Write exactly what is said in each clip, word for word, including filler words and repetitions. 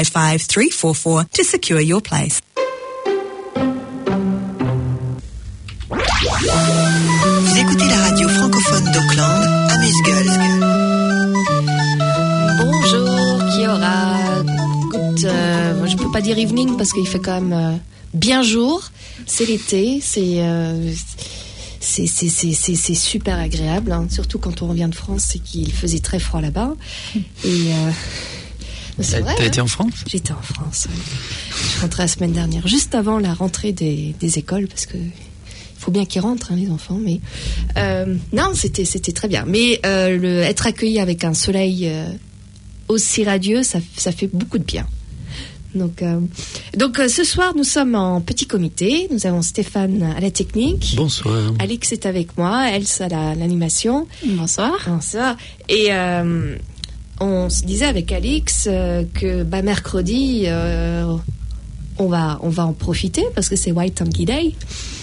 five five three four four to secure your place. Vous écoutez la radio francophone d'Auckland, Amuse-Gueule. Bonjour, qui aura. Écoute, euh, je peux pas dire evening parce qu'il fait quand même euh, bien jour. C'est l'été, c'est, euh, c'est, c'est, c'est, c'est, c'est super agréable, hein, surtout quand on revient de France, c'est qu'il faisait très froid là-bas. Et euh, c'est T'as, vrai, t'as hein. été en France ? J'étais en France. Ouais. Je suis rentrée la semaine dernière, juste avant la rentrée des, des écoles, parce que il faut bien qu'ils rentrent, hein, les enfants. Mais euh, non, c'était c'était très bien. Mais euh, le être accueilli avec un soleil euh, aussi radieux, ça ça fait beaucoup de bien. Donc, euh, donc euh, ce soir, nous sommes en petit comité. Nous avons Stéphane à la technique. Bonsoir. Alix est avec moi. Elsa à la, l'animation. Bonsoir. Bonsoir. Et euh, on se disait avec Alix euh, que bah, mercredi, euh, on va on va en profiter parce que c'est White Tangy Day.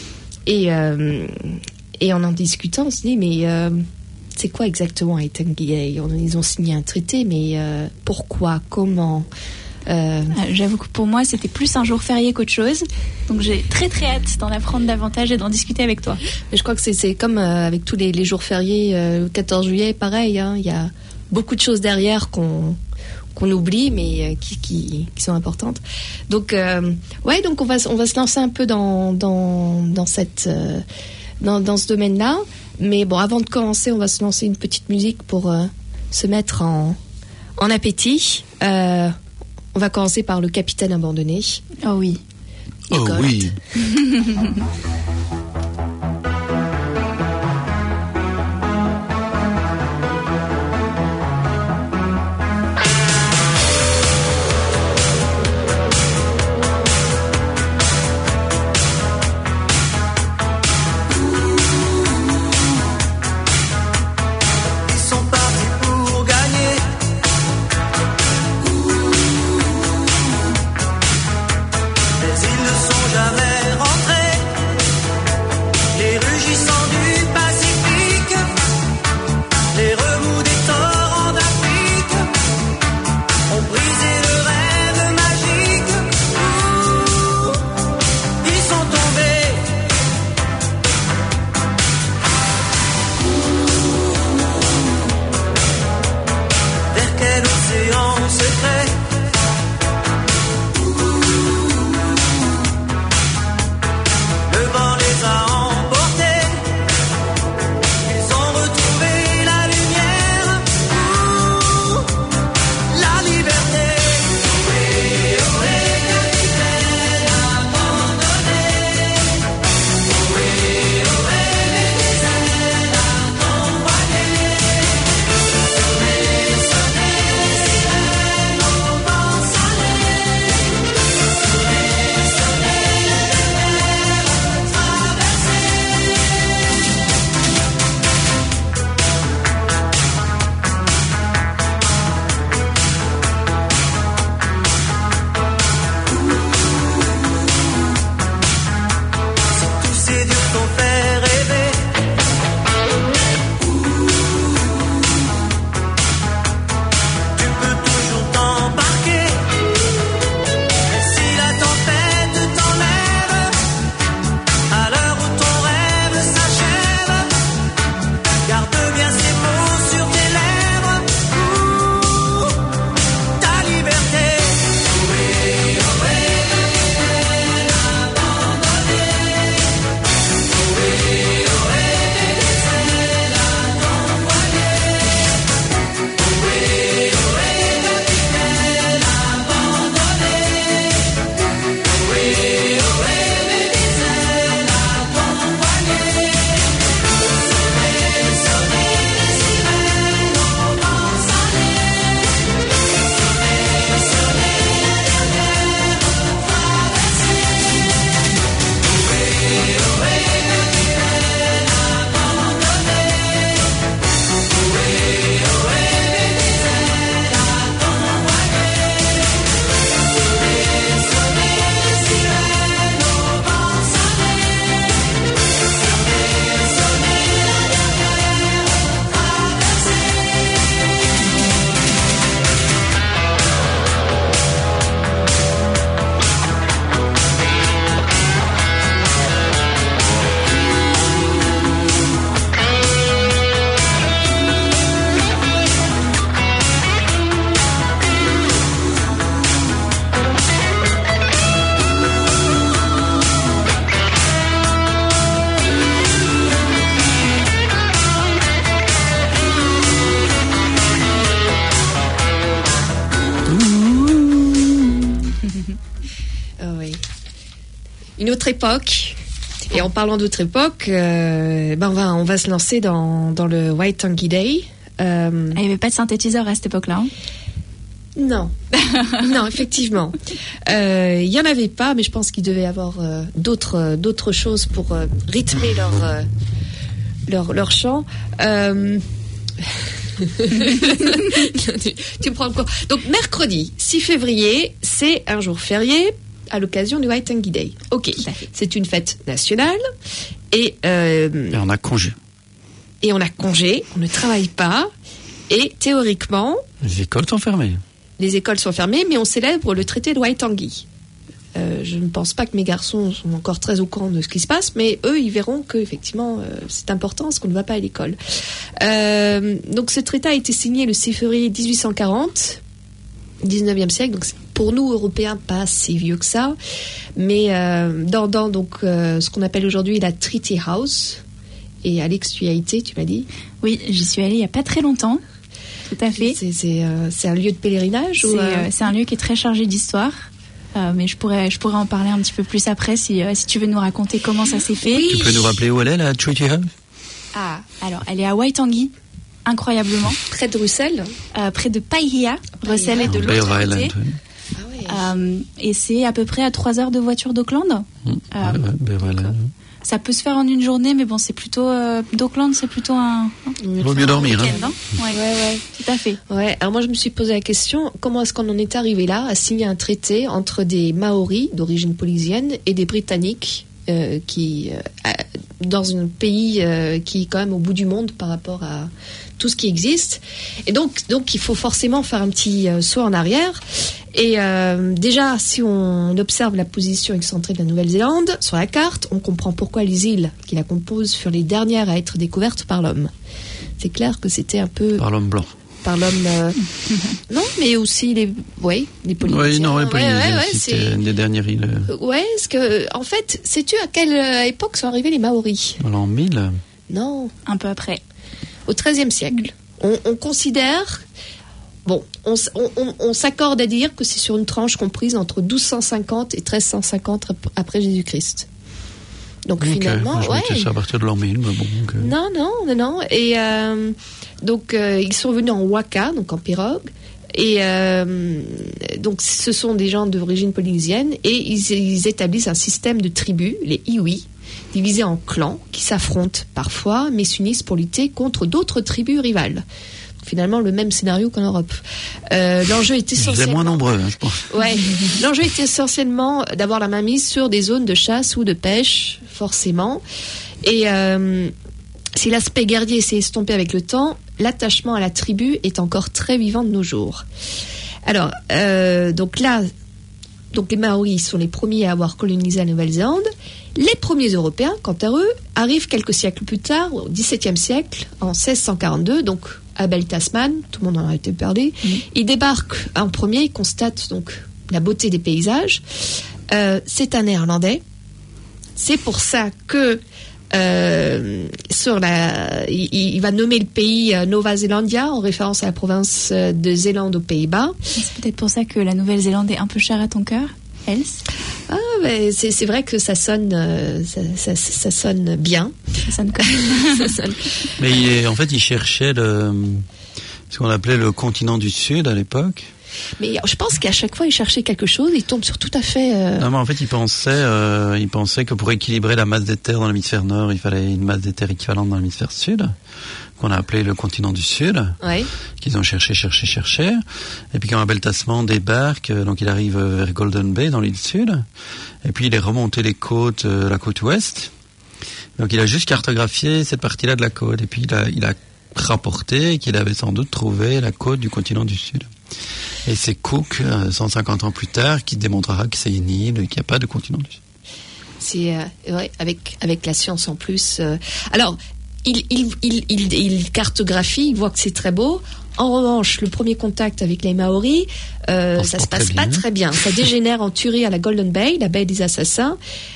Et euh, et en en discutant, on se dit mais euh, c'est quoi exactement White Tangy Day ? Ils ont signé un traité, mais euh, pourquoi ? Comment ? Euh... J'avoue que pour moi c'était plus un jour férié qu'autre chose, donc j'ai très très hâte d'en apprendre davantage et d'en discuter avec toi. Je crois que c'est, c'est comme euh, avec tous les, les jours fériés, euh, le quatorze juillet, pareil, hein, y a beaucoup de choses derrière qu'on, qu'on oublie mais euh, qui, qui, qui sont importantes. Donc euh, ouais, donc on va, on va se lancer un peu dans, dans, dans, cette, euh, dans, dans ce domaine-là, mais bon, avant de commencer, on va se lancer une petite musique pour euh, se mettre en, en appétit. Euh, On va commencer par le Capitaine abandonné. Oh oui. Oh oui. Jamais rentrés Oh, oui. Une autre époque. Et en parlant d'autre époque, euh, ben on va on va se lancer dans dans le Waitangi Day. Euh, Il n'y avait pas de synthétiseur à cette époque-là. Hein. Non, non, effectivement, il euh, y en avait pas, mais je pense qu'il devait y avoir euh, d'autres euh, d'autres choses pour euh, rythmer leur euh, leur leur chant. Euh... tu, tu me prends quoi? Donc mercredi six février, c'est un jour férié à l'occasion du Waitangi Day. Ok, c'est une fête nationale et, euh, et on a congé. Et on a congé, on ne travaille pas et théoriquement les écoles sont fermées. Les écoles sont fermées, mais on célèbre le traité de Waitangi. Euh, je ne pense pas que mes garçons sont encore très au courant de ce qui se passe, mais eux, ils verront que effectivement, euh, c'est important parce qu'on ne va pas à l'école. Euh, donc, ce traité a été signé le six février dix-huit cent quarante, dix-neuvième siècle. Donc, c'est pour nous Européens pas si vieux que ça, mais euh, dans, dans donc euh, ce qu'on appelle aujourd'hui la Treaty House. Et Alex, tu y as été, tu m'as dit? Oui, j'y suis allée il y a pas très longtemps. Tout à fait. C'est, c'est, euh, c'est un lieu de pélerinage c'est, ou euh... Euh, c'est un lieu qui est très chargé d'histoire. Euh, mais je pourrais, je pourrais en parler un petit peu plus après si, euh, si tu veux nous raconter comment ça s'est fait. Oui. Tu peux nous rappeler où elle est, la Treaty House? Ah, alors elle est à Waitangi, incroyablement. Près de Russell, euh, près de Paihia. Russell est de Bear l'autre Island, côté. oui. Ah ouais. Euh, et c'est à peu près à trois heures de voiture d'Auckland. Mmh. Euh, Ouais, ouais, Bear Island. Ça peut se faire en une journée, mais bon, c'est plutôt euh, d'Auckland, c'est plutôt un. Il vaut mieux dormir. week-end, Hein. hein. Ouais, Ouais, ouais. tout à fait. Ouais, alors moi je me suis posé la question, comment est-ce qu'on en est arrivé là, à signer un traité entre des Maoris d'origine polynésienne et des Britanniques euh, qui, euh, dans un pays euh, qui est quand même au bout du monde par rapport à tout ce qui existe. Et donc, donc il faut forcément faire un petit euh, saut en arrière. Et euh, déjà, si on observe la position excentrée de la Nouvelle-Zélande sur la carte, on comprend pourquoi les îles qui la composent furent les dernières à être découvertes par l'homme. C'est clair que c'était un peu... Par l'homme blanc. Par l'homme... Euh... non, mais aussi les... Oui, les Polynésiens. Oui, non, les Polynésiens, ouais, ouais, ouais, c'était c'est... une des dernières îles. Ouais, parce que, en fait, sais-tu à quelle époque sont arrivés les Maoris? Dans l'an mille. Non. Un peu après. Au treizième siècle. On, on considère... Bon, on, on, on s'accorde à dire que c'est sur une tranche comprise entre douze cent cinquante et treize cent cinquante après Jésus-Christ. Donc okay. finalement, je ouais. mettais ça à partir de l'an mille, mais bon. Donc, euh... Non, non, non, non. Et euh, donc euh, ils sont venus en waka, donc en pirogue. Et euh, donc ce sont des gens d'origine polynésienne et ils, ils établissent un système de tribus, les iwi, divisés en clans qui s'affrontent parfois, mais s'unissent pour lutter contre d'autres tribus rivales. Finalement, le même scénario qu'en Europe. Euh, l'enjeu est essentiellement... Ils étaient moins nombreux, hein, je pense. Ouais. L'enjeu est essentiellement d'avoir la main mise sur des zones de chasse ou de pêche, forcément. Et euh, si l'aspect guerrier s'est estompé avec le temps, l'attachement à la tribu est encore très vivant de nos jours. Alors, euh, donc là, donc les Maoris sont les premiers à avoir colonisé la Nouvelle-Zélande. Les premiers Européens, quant à eux, arrivent quelques siècles plus tard, au dix-septième siècle, en seize cent quarante-deux, donc Abel Tasman, tout le monde en a été parlé. Mmh. Ils débarquent en premier, ils constatent donc la beauté des paysages. Euh, c'est un Néerlandais. C'est pour ça que euh, sur la, il, il va nommer le pays Nova Zelandia en référence à la province de Zélande aux Pays-Bas. C'est peut-être pour ça que la Nouvelle-Zélande est un peu chère à ton cœur, Else. Ah, mais c'est, c'est vrai que ça sonne, euh, ça, ça, ça sonne bien. Ça sonne comme ça sonne. Mais il, en fait, il cherchait le, ce qu'on appelait le continent du Sud à l'époque. Mais je pense qu'à chaque fois, il cherchait quelque chose, il tombe sur tout à fait... Euh... Non, mais en fait, il pensait, euh, il pensait que pour équilibrer la masse des terres dans l'hémisphère nord, il fallait une masse des terres équivalente dans l'hémisphère sud, qu'on a appelé le continent du Sud, ouais. qu'ils ont cherché, cherché, cherché. Et puis quand Abel Tasman débarque, donc il arrive vers Golden Bay, dans l'île sud, et puis il est remonté les côtes, euh, la côte ouest. Donc il a juste cartographié cette partie-là de la côte, et puis il a, il a rapporté qu'il avait sans doute trouvé la côte du continent du Sud. Et c'est Cook, cent cinquante ans plus tard, qui démontrera que c'est une île et qu'il n'y a pas de continent du Sud. C'est euh, ouais, avec avec la science en plus. Euh, alors, il il, il il il cartographie, il voit que c'est très beau. En revanche, le premier contact avec les Maoris, euh, ça se passe pas très bien. Ça dégénère en tuerie à la Golden Bay, la baie des assassins.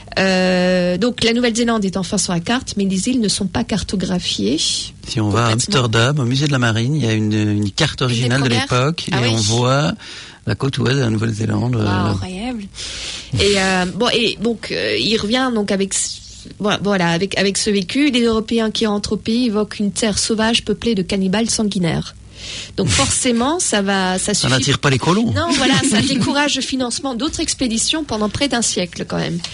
Euh, donc la Nouvelle-Zélande est enfin sur la carte, mais les îles ne sont pas cartographiées. Si on va à Amsterdam, au musée de la Marine, il y a une, une carte originale de l'époque, ah et oui. on voit la côte ouest de la Nouvelle-Zélande. Wow, incroyable. Et euh, bon, et donc euh, il revient donc avec voilà avec avec ce vécu. Les Européens qui rentrent au pays évoquent une terre sauvage peuplée de cannibales sanguinaires. Donc forcément, ça va, ça suffit. Ça n'attire pas les colons. Non, voilà, ça décourage le financement d'autres expéditions pendant près d'un siècle quand même.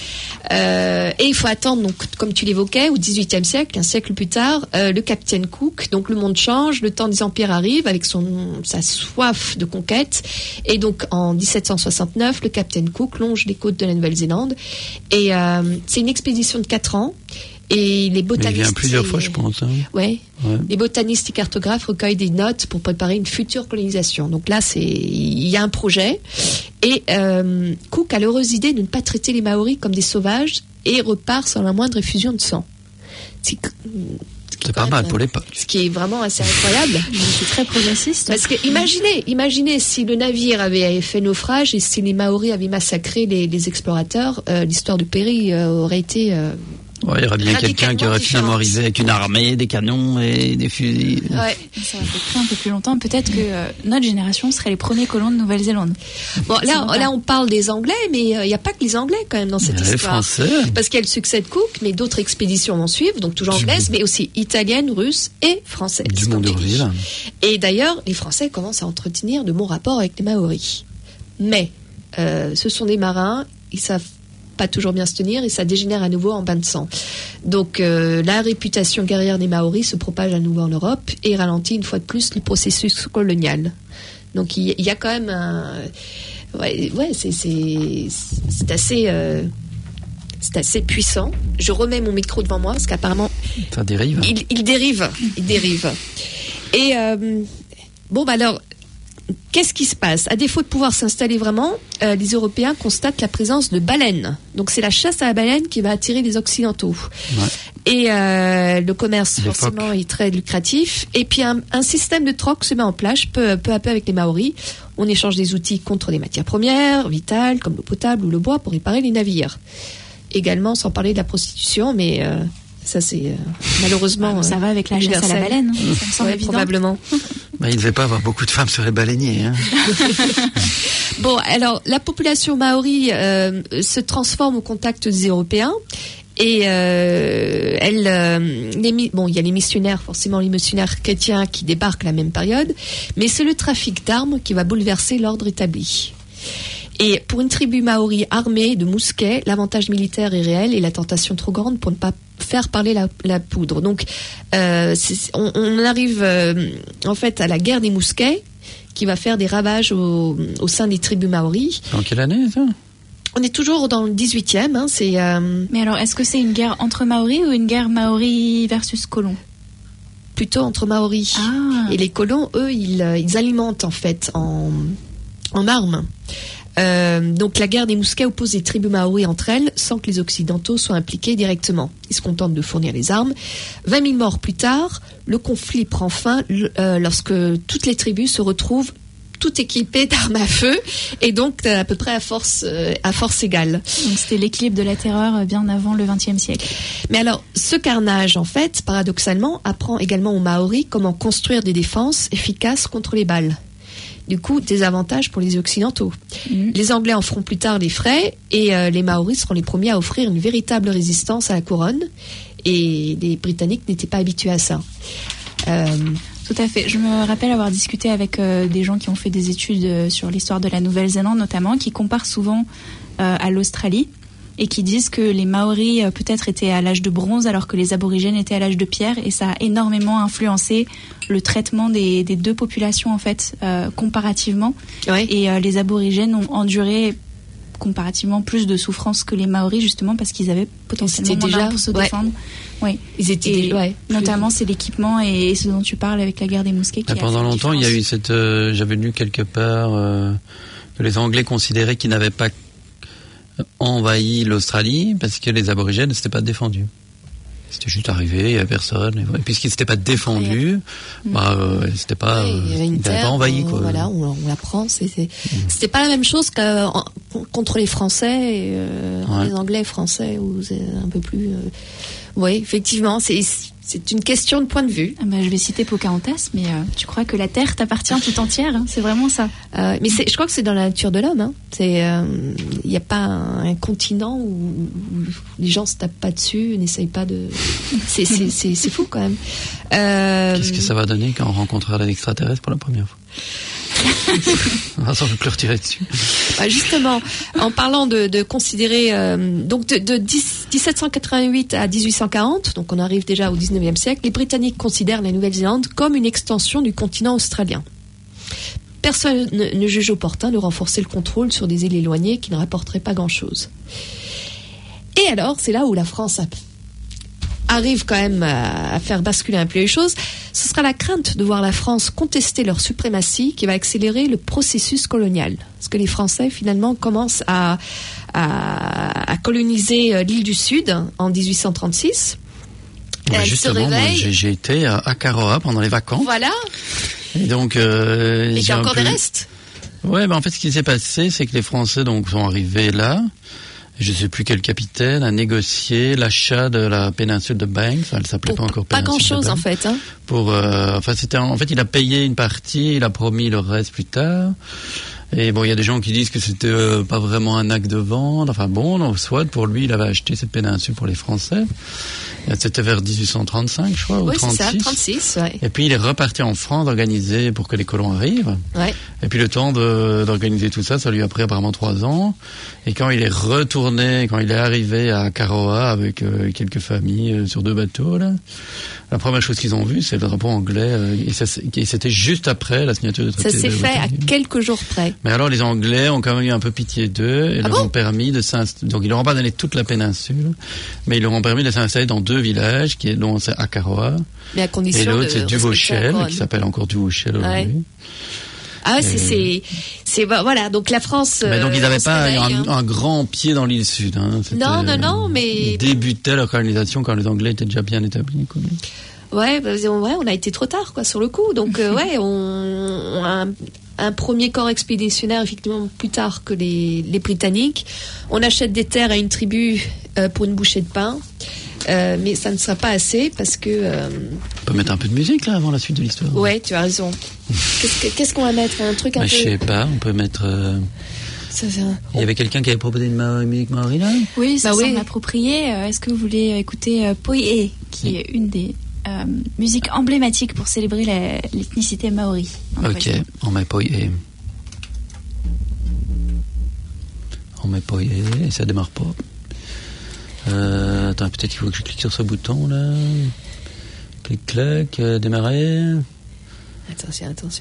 Euh, et il faut attendre, donc, comme tu l'évoquais, au dix-huitième siècle, un siècle plus tard, euh, le capitaine Cook. Donc le monde change, le temps des empires arrive avec son sa soif de conquête. Et donc en dix-sept cent soixante-neuf, le capitaine Cook longe les côtes de la Nouvelle-Zélande. Et euh, c'est une expédition de quatre ans. Et les botanistes. Mais il vient plusieurs et, fois, je pense. Hein. Ouais. ouais. Les botanistes et cartographes recueillent des notes pour préparer une future colonisation. Donc là, c'est il y a un projet. Et euh, Cook a l'heureuse idée de ne pas traiter les Maoris comme des sauvages et repart sans la moindre effusion de sang. C'est, c'est pas mal pour l'époque. Ce qui est vraiment assez incroyable. C'est très progressiste. Parce que imaginez, imaginez si le navire avait fait naufrage et si les Maoris avaient massacré les, les explorateurs, euh, l'histoire du Péri euh, aurait été euh, Ouais, il y aurait bien quelqu'un qui aurait finalement arrivé avec une armée, des canons et des fusils. Ouais. Ça aurait pris un peu plus longtemps. Peut-être que euh, notre génération serait les premiers colons de Nouvelle-Zélande. Bon, là, là, on parle des Anglais, mais il euh, n'y a pas que les Anglais quand même dans cette les histoire. Français. Parce qu'il y a le succès de Cook, mais d'autres expéditions vont suivre, donc toujours anglaises, mais aussi italiennes, russes et françaises. Du monde d'origine. Et d'ailleurs, les Français commencent à entretenir de bons rapports avec les Maoris. Mais euh, ce sont des marins, ils savent pas toujours bien se tenir et ça dégénère à nouveau en bain de sang. Donc euh, la réputation guerrière des Maoris se propage à nouveau en Europe et ralentit une fois de plus le processus colonial. Donc il y, y a quand même un... Ouais, ouais c'est, c'est, c'est assez... Euh, c'est assez puissant. Je remets mon micro devant moi parce qu'apparemment... Ça dérive. Il, il dérive. Il dérive. Et euh, bon, bah alors... Qu'est-ce qui se passe ? À défaut de pouvoir s'installer vraiment, euh, les Européens constatent la présence de baleines. Donc c'est la chasse à la baleine qui va attirer les Occidentaux. Ouais. Et euh, le commerce les forcément phoques. Est très lucratif. Et puis un, un système de troc se met en place peu, peu à peu avec les Maoris. On échange des outils contre des matières premières, vitales, comme l'eau potable ou le bois pour réparer les navires. Également, sans parler de la prostitution, mais... Euh, ça c'est euh, malheureusement... Ça euh, va avec la chasse à la baleine. Hein, ça me semble ouais, évident. Probablement. Bah, il ne devait pas avoir beaucoup de femmes sur les baleiniers. Hein. Bon, alors, la population maori euh, se transforme au contact des Européens. Et euh, elle, euh, les, bon, il y a les missionnaires, forcément les missionnaires chrétiens qui débarquent à la même période. Mais c'est le trafic d'armes qui va bouleverser l'ordre établi. Et pour une tribu maori armée de mousquets, l'avantage militaire est réel et la tentation trop grande pour ne pas faire parler la, la poudre. Donc, euh, c'est, on, on arrive euh, en fait à la guerre des mousquets qui va faire des ravages au, au sein des tribus maoris. En quelle année ça ? On est toujours dans le dix-huitième. Hein, c'est, euh... Mais alors, est-ce que c'est une guerre entre maoris ou une guerre maori versus colons ? Plutôt entre maoris. Ah. Et les colons, eux, ils, ils alimentent en fait en, en armes. Euh, donc la guerre des mousquets oppose les tribus maoris entre elles sans que les Occidentaux soient impliqués directement. Ils se contentent de fournir les armes. vingt mille morts plus tard, le conflit prend fin euh, lorsque toutes les tribus se retrouvent toutes équipées d'armes à feu et donc à peu près à force, euh, à force égale. Donc c'était l'équilibre de la terreur bien avant le vingtième siècle. Mais alors, ce carnage, en fait, paradoxalement, apprend également aux Maoris comment construire des défenses efficaces contre les balles. Du coup, des avantages pour les Occidentaux. Mmh. Les Anglais en feront plus tard les frais et euh, les Maoris seront les premiers à offrir une véritable résistance à la couronne. Et les Britanniques n'étaient pas habitués à ça. Euh, Tout à fait. Je me rappelle avoir discuté avec euh, des gens qui ont fait des études euh, sur l'histoire de la Nouvelle-Zélande notamment, qui comparent souvent euh, à l'Australie et qui disent que les Maoris euh, peut-être étaient à l'âge de bronze alors que les aborigènes étaient à l'âge de pierre, et ça a énormément influencé le traitement des, des deux populations en fait euh, comparativement. Ouais. Et euh, les aborigènes ont enduré comparativement plus de souffrance que les Maoris justement parce qu'ils avaient potentiellement moins d'armes pour se ouais. défendre. Oui. Ils étaient et déjà, ouais, notamment c'est l'équipement et ce dont tu parles avec la guerre des mousquets. Qui pendant longtemps, il y a eu cette. Euh, j'avais lu quelque part euh, que les Anglais considéraient qu'ils n'avaient pas envahi l'Australie parce que les aborigènes ne s'étaient pas défendus. C'était juste arrivé, il n'y avait personne. Et puisqu'ils ne s'étaient pas défendus, mmh. bah, euh, c'était pas, ouais, il y avait une terre, pas envahi. Quoi. Voilà, on, on la prend. C'est, c'est, mmh. C'était pas la même chose que en, contre les Français, et, euh, ouais. les Anglais français, où c'est un peu plus. Euh, oui, effectivement, c'est. c'est une question de point de vue. Ah bah, je vais citer Pocahontas, mais euh, tu crois que la Terre t'appartient tout entière, hein, c'est vraiment ça. Euh, mais c'est, je crois que c'est dans la nature de l'homme. Hein. C'est, il n'y a pas un, un continent où, où les gens se tapent pas dessus, n'essayent pas de. C'est, c'est, c'est, c'est fou quand même. Euh... Qu'est-ce que ça va donner quand on rencontrera l'extraterrestre pour la première fois? On va sans doute le retirer dessus. Bah justement, en parlant de, de considérer euh, donc de, de dix-sept cent quatre-vingt-huit à dix-huit cent quarante, donc on arrive déjà au dix-neuvième siècle, les Britanniques considèrent la Nouvelle-Zélande comme une extension du continent australien. Personne ne, ne juge opportun de renforcer le contrôle sur des îles éloignées qui ne rapporteraient pas grand-chose. Et alors, c'est là où la France a arrive quand même à faire basculer un peu les choses. Ce sera la crainte de voir la France contester leur suprématie qui va accélérer le processus colonial. Parce que les Français, finalement, commencent à, à, à coloniser l'île du Sud en dix-huit cent trente-six. Ouais, justement, moi, j'ai, j'ai été à Akaroa pendant les vacances. Voilà. Et donc, euh, Et il y a encore peu... des restes. Ouais, ben en fait, ce qui s'est passé, c'est que les Français donc sont arrivés là. Je ne sais plus quel capitaine a négocié l'achat de la péninsule de Banks. Elle s'appelait Pour pas encore pas péninsule grand chose de en Banks. fait. Hein. Pour, euh, enfin, c'était en, en fait, il a payé une partie, il a promis le reste plus tard. Et bon, il y a des gens qui disent que c'était euh, pas vraiment un acte de vente. Enfin bon, donc, soit pour lui, il avait acheté cette péninsule pour les Français. Et c'était vers dix-huit cent trente-cinq, je crois, ou oui, trente-six. c'est ça, trente-six, ouais. Et puis il est reparti en France organiser pour que les colons arrivent. Ouais. Et puis le temps de, d'organiser tout ça, ça lui a pris apparemment trois ans. Et quand il est retourné, quand il est arrivé à Karoa avec euh, quelques familles euh, sur deux bateaux, là, la première chose qu'ils ont vue, c'est le drapeau anglais. Euh, et, ça, et c'était juste après la signature du traité. Ça s'est de fait à Waterloo. quelques jours près. Mais alors les Anglais ont quand même eu un peu pitié d'eux et Ah leur bon ont permis de s'installer. Donc ils leur ont pas donné toute la péninsule, mais ils leur ont permis de s'installer dans deux villages, qui est dont c'est Akaroa. Mais à condition Et l'autre, de c'est Duvauchel, respecter la qui s'appelle encore Duvauchel aujourd'hui. Ouais. Ah, c'est, c'est, c'est, voilà, donc la France. Mais donc ils n'avaient euh, pas réveille, un, hein. un grand pied dans l'île Sud. Hein. C'était, Non, non, non, mais. Ils débutaient leur colonisation quand les Anglais étaient déjà bien établis. Quoi. Ouais, bah, ouais, on a été trop tard, quoi, sur le coup. Donc, euh, ouais, on, on a un, un premier corps expéditionnaire, effectivement, plus tard que les, les Britanniques. On achète des terres à une tribu euh, pour une bouchée de pain. Euh, mais ça ne sera pas assez parce que. Euh... On peut mettre un peu de musique là avant la suite de l'histoire. Ouais, tu as raison. Qu'est-ce, que, qu'est-ce qu'on va mettre? Un truc un bah, peu. Je sais pas, on peut mettre. Euh... Ça fait un... Il y avait quelqu'un qui avait proposé une ma- musique maori là. Oui, ça bah semble oui. approprié. Euh, Est-ce que vous voulez écouter euh, Poie, qui est une des euh, musiques emblématiques pour célébrer la, l'ethnicité maori? Ok, on met Poie. On met Poie et ça démarre pas. Euh, attends, peut-être qu'il faut que je clique sur ce bouton là. Clic, clac, euh, démarrer. Attention, attention.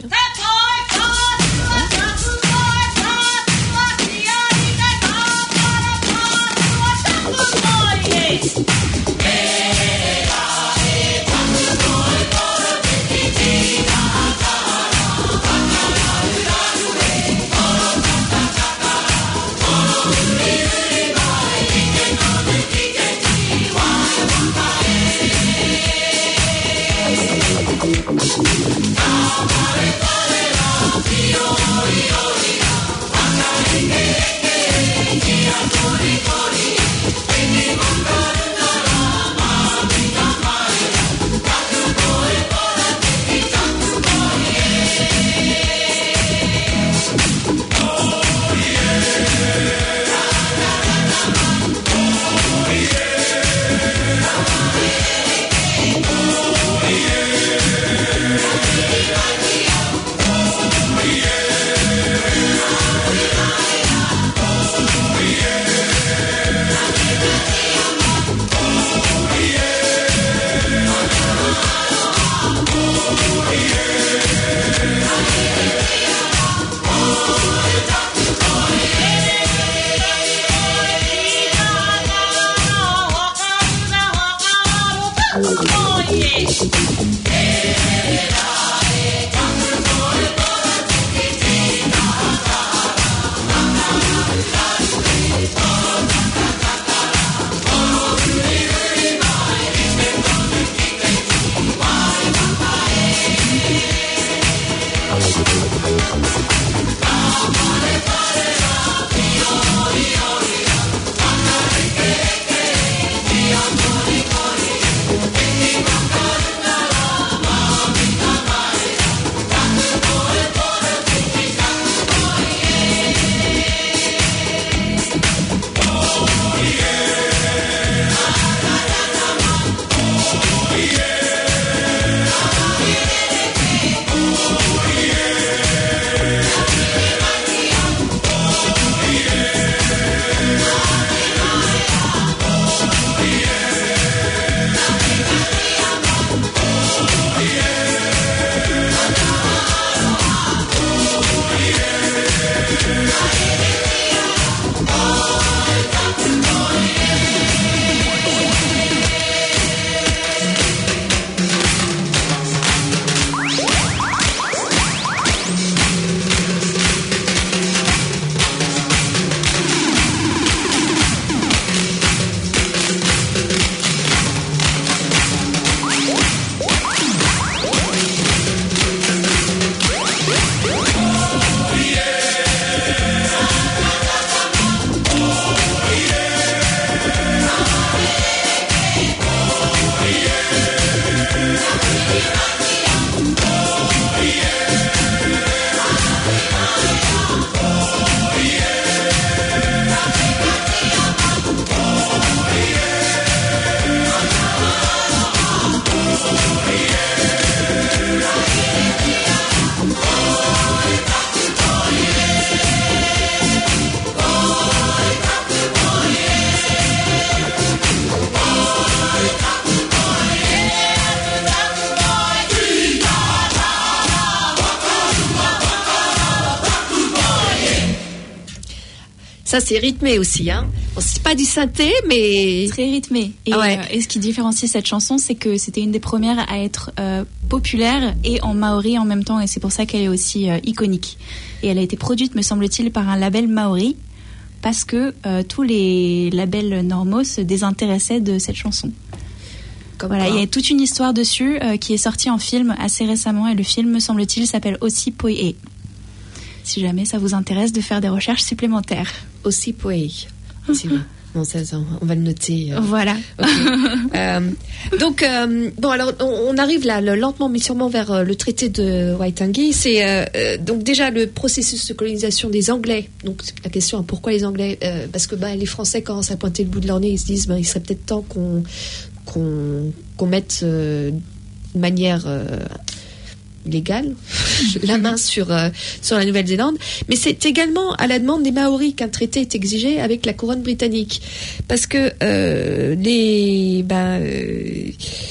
Ça, c'est rythmé aussi, hein. Bon, c'est pas du synthé, mais très rythmé. Et, ah ouais. euh, et ce qui différencie cette chanson, c'est que c'était une des premières à être euh, populaire et en maori en même temps, et c'est pour ça qu'elle est aussi euh, iconique. Et elle a été produite, me semble-t-il, par un label maori, parce que euh, tous les labels normaux se désintéressaient de cette chanson. Comme voilà, il y a toute une histoire dessus euh, qui est sortie en film assez récemment, et le film, me semble-t-il, s'appelle Aussi Poe. Si jamais ça vous intéresse de faire des recherches supplémentaires. Aussi Poe. Non, ça, ça, on va le noter. Euh. Voilà. Okay. euh, donc, euh, bon, alors, on, on arrive là, le, lentement mais sûrement vers euh, le traité de Waitangi. C'est euh, donc déjà le processus de colonisation des Anglais. Donc, la question, pourquoi les Anglais euh, Parce que bah, les Français commencent à pointer le bout de leur nez. Ils se disent, bah, il serait peut-être temps qu'on qu'on, qu'on mette euh, de manière euh, légale la main sur, euh, sur la Nouvelle-Zélande. Mais c'est également à la demande des Maoris qu'un traité est exigé avec la couronne britannique. Parce que euh, les... Ben, euh,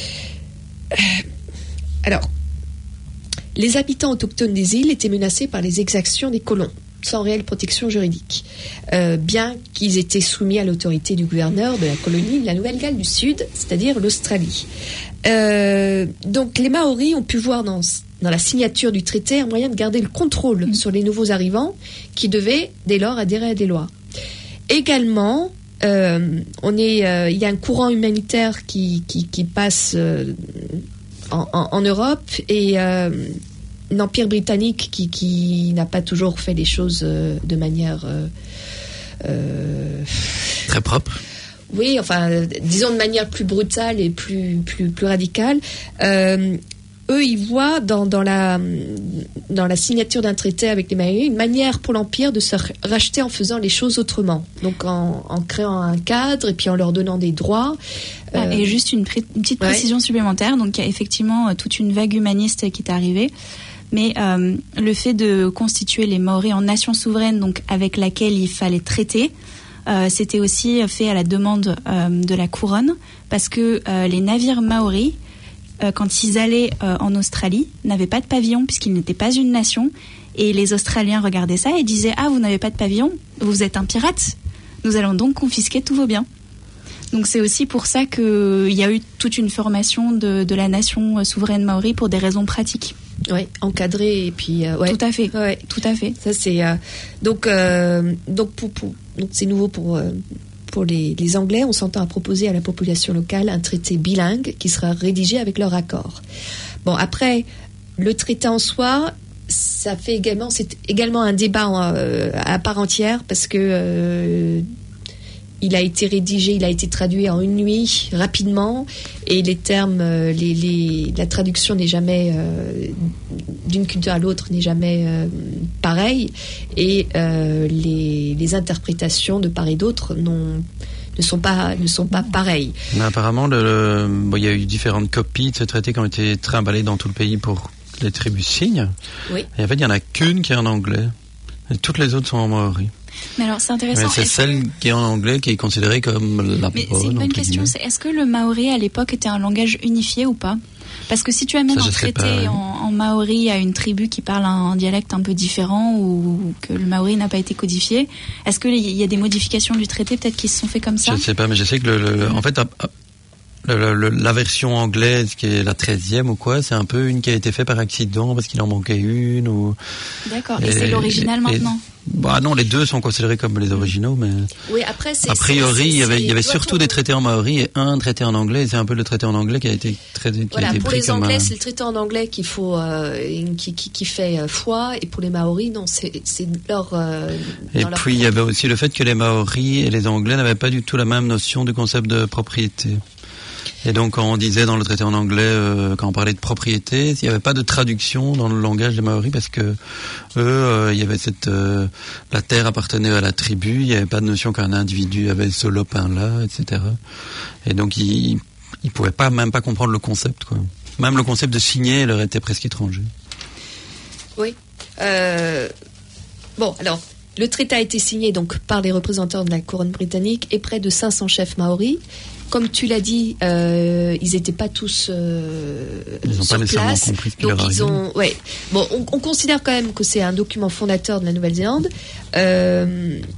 alors, les habitants autochtones des îles étaient menacés par les exactions des colons, sans réelle protection juridique, euh, bien qu'ils étaient soumis à l'autorité du gouverneur de la colonie de la Nouvelle-Galles du Sud, c'est-à-dire l'Australie. Euh, donc les Maoris ont pu voir dans, dans la signature du traité un moyen de garder le contrôle mmh. sur les nouveaux arrivants qui devaient dès lors adhérer à des lois. Également, euh, on est, euh, il y a un courant humanitaire qui, qui, qui passe euh, en, en, en Europe et euh, l'Empire britannique qui, qui n'a pas toujours fait les choses euh, de manière euh, euh, très propre. Oui, enfin, euh, disons de manière plus brutale et plus plus plus radicale. Euh, eux, ils voient dans dans la dans la signature d'un traité avec les Maoris une manière pour l'Empire de se racheter en faisant les choses autrement. Donc en, en créant un cadre et puis en leur donnant des droits. Ah, et juste une, pré- une petite précision ouais. supplémentaire. Donc il y a effectivement toute une vague humaniste qui est arrivée. Mais euh, le fait de constituer les Maoris en nation souveraine, donc avec laquelle il fallait traiter, euh, c'était aussi fait à la demande euh, de la couronne, parce que euh, les navires Maoris, euh, quand ils allaient euh, en Australie, n'avaient pas de pavillon puisqu'ils n'étaient pas une nation. Et les Australiens regardaient ça et disaient « Ah, vous n'avez pas de pavillon, vous êtes un pirate. Nous allons donc confisquer tous vos biens. » Donc c'est aussi pour ça qu'il y a eu toute une formation de, de la nation souveraine Maori pour des raisons pratiques. Oui, encadré et puis euh, ouais. Tout à fait. Ouais. Tout à fait. Ça c'est euh, donc euh, donc pour, pour donc c'est nouveau pour euh, pour les, les Anglais. On s'entend à proposer à la population locale un traité bilingue qui sera rédigé avec leur accord. Bon, après le traité en soi, ça fait également c'est également un débat en, euh, à part entière parce que euh, il a été rédigé, il a été traduit en une nuit, rapidement, et les termes, les, les, la traduction n'est jamais, euh, d'une culture à l'autre, n'est jamais euh, pareille, et euh, les, les interprétations de part et d'autre n'ont, ne sont pas, ne sont pas pareilles. Mais apparemment, le, le, bon, il y a eu différentes copies de ce traité qui ont été trimballées dans tout le pays pour que les tribus signent. Oui. Et en fait, il n'y en a qu'une qui est en anglais, et toutes les autres sont en maori. Mais alors c'est intéressant. Mais c'est est-ce celle que... qui est en anglais qui est considérée comme la Mais bonne. c'est une bonne question. C'est, est-ce que le maori à l'époque était un langage unifié ou pas ? Parce que si tu amènes Ça, un traité pas... en, en maori à une tribu qui parle un, un dialecte un peu différent ou que le maori n'a pas été codifié, est-ce qu'il y a des modifications du traité peut-être qui se sont fait comme ça ? Je ne sais pas, mais je sais que le, le, le, en fait, le, le, la version anglaise qui est la treizième ou quoi, c'est un peu une qui a été faite par accident parce qu'il en manquait une. Ou... D'accord. Et, et c'est l'original et, maintenant ? Bah non, les deux sont considérés comme les originaux, mais oui, après, c'est, a priori, c'est, c'est, il y avait, il y avait c'est, surtout des traités en maori et un traité en anglais. Et c'est un peu le traité en anglais qui a été traité. Qui voilà, a été pour pris les comme Anglais, un... c'est le traité en anglais qu'il faut, euh, qui, qui, qui fait euh, foi, et pour les Maoris, non, c'est, c'est leur. Euh, et leur puis il y avait aussi le fait que les Maoris et les Anglais n'avaient pas du tout la même notion du concept de propriété. Et donc, quand on disait dans le traité en anglais, euh, quand on parlait de propriété, il n'y avait pas de traduction dans le langage des Maoris parce que eux, euh, il y avait cette, euh, la terre appartenait à la tribu, il n'y avait pas de notion qu'un individu avait ce lopin-là, et cetera. Et donc, ils, ils pouvaient pas, même pas comprendre le concept, quoi. Même le concept de signer leur était presque étranger. Oui. Euh, bon, alors. Le traité a été signé donc par les représentants de la couronne britannique et près de cinq cents chefs maoris. Comme tu l'as dit, euh, ils n'étaient pas tous euh, ils sur pas place. Compris ce donc ils ont, ouais. Bon, on, on considère quand même que c'est un document fondateur de la Nouvelle-Zélande. Euh,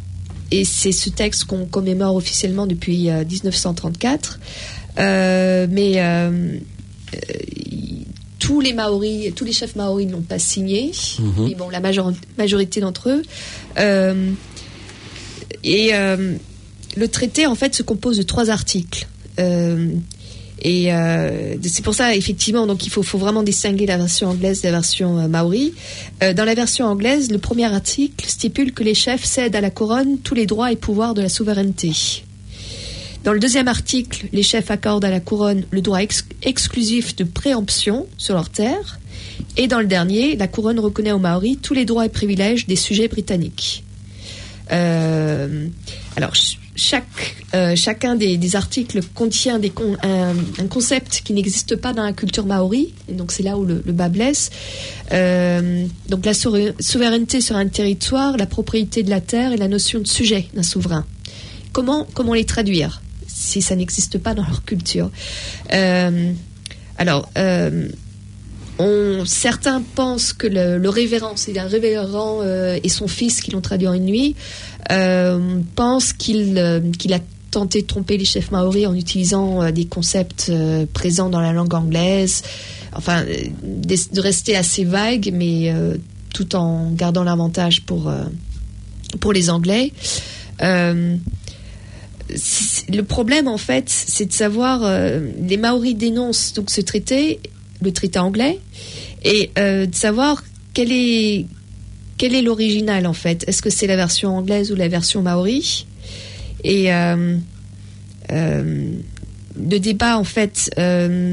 et c'est ce texte qu'on commémore officiellement depuis euh, dix-neuf cent trente-quatre. Euh, mais euh, euh, tous les Maoris, tous les chefs Maoris ne l'ont pas signé. Mmh. Mais bon, la major- majorité d'entre eux. Euh, et euh, le traité, en fait, se compose de trois articles. Euh, Et euh, c'est pour ça, effectivement, donc il faut, faut vraiment distinguer la version anglaise de la version euh, maori. Euh, dans la version anglaise, le premier article stipule que les chefs cèdent à la couronne tous les droits et pouvoirs de la souveraineté. Dans le deuxième article, les chefs accordent à la couronne le droit ex- exclusif de préemption sur leurs terres. Et dans le dernier, la couronne reconnaît aux Maoris tous les droits et privilèges des sujets britanniques. Euh, alors, chaque, euh, chacun des, des articles contient des con, un, un concept qui n'existe pas dans la culture maori, et donc c'est là où le, le bas blesse. Euh, donc la sou- souveraineté sur un territoire, la propriété de la terre et la notion de sujet d'un souverain. Comment, comment les traduire si ça n'existe pas dans leur culture? euh, Alors, euh, on, certains pensent que le, le révérend, c'est un révérend euh, et son fils qui l'ont traduit en une nuit, euh, pensent qu'il, euh, qu'il a tenté de tromper les chefs maoris en utilisant euh, des concepts euh, présents dans la langue anglaise, enfin, euh, de, de rester assez vague, mais euh, tout en gardant l'avantage pour, euh, pour les Anglais. Euh, le problème, en fait, c'est de savoir, euh, les Maoris dénoncent donc ce traité, le traité anglais, et euh, de savoir quel est, quel est l'original, en fait. Est-ce que c'est la version anglaise ou la version maori? Et euh, euh, le débat, en fait, euh,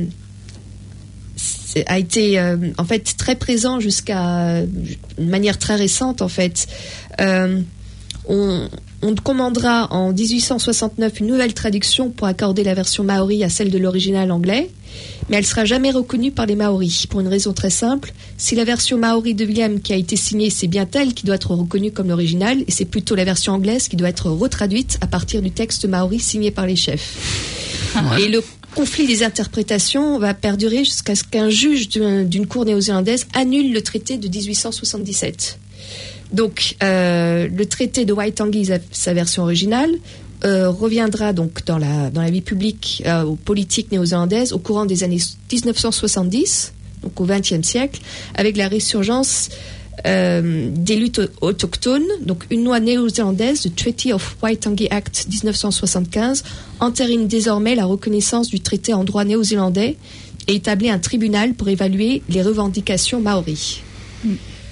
a été euh, en fait très présent jusqu'à une manière très récente, en fait. Euh, on, on commandera en dix-huit cent soixante-neuf une nouvelle traduction pour accorder la version maori à celle de l'original anglais, mais elle ne sera jamais reconnue par les Maoris, pour une raison très simple. Si la version maori de William qui a été signée, c'est bien elle qui doit être reconnue comme l'original, et c'est plutôt la version anglaise qui doit être retraduite à partir du texte maori signé par les chefs. Ouais. Et le conflit des interprétations va perdurer jusqu'à ce qu'un juge d'une, d'une cour néo-zélandaise annule le traité de dix-huit cent soixante-dix-sept. Donc, euh, le traité de Waitangi, sa version originale, euh, reviendra donc dans la, dans la vie publique, euh, aux politiques néo-zélandaises au courant des années dix-neuf cent soixante-dix, donc au vingtième siècle, avec la résurgence euh, des luttes autochtones. Donc, une loi néo-zélandaise, le Treaty of Waitangi Act dix-neuf cent soixante-quinze, entérine désormais la reconnaissance du traité en droit néo-zélandais et établit un tribunal pour évaluer les revendications maoris. Mm.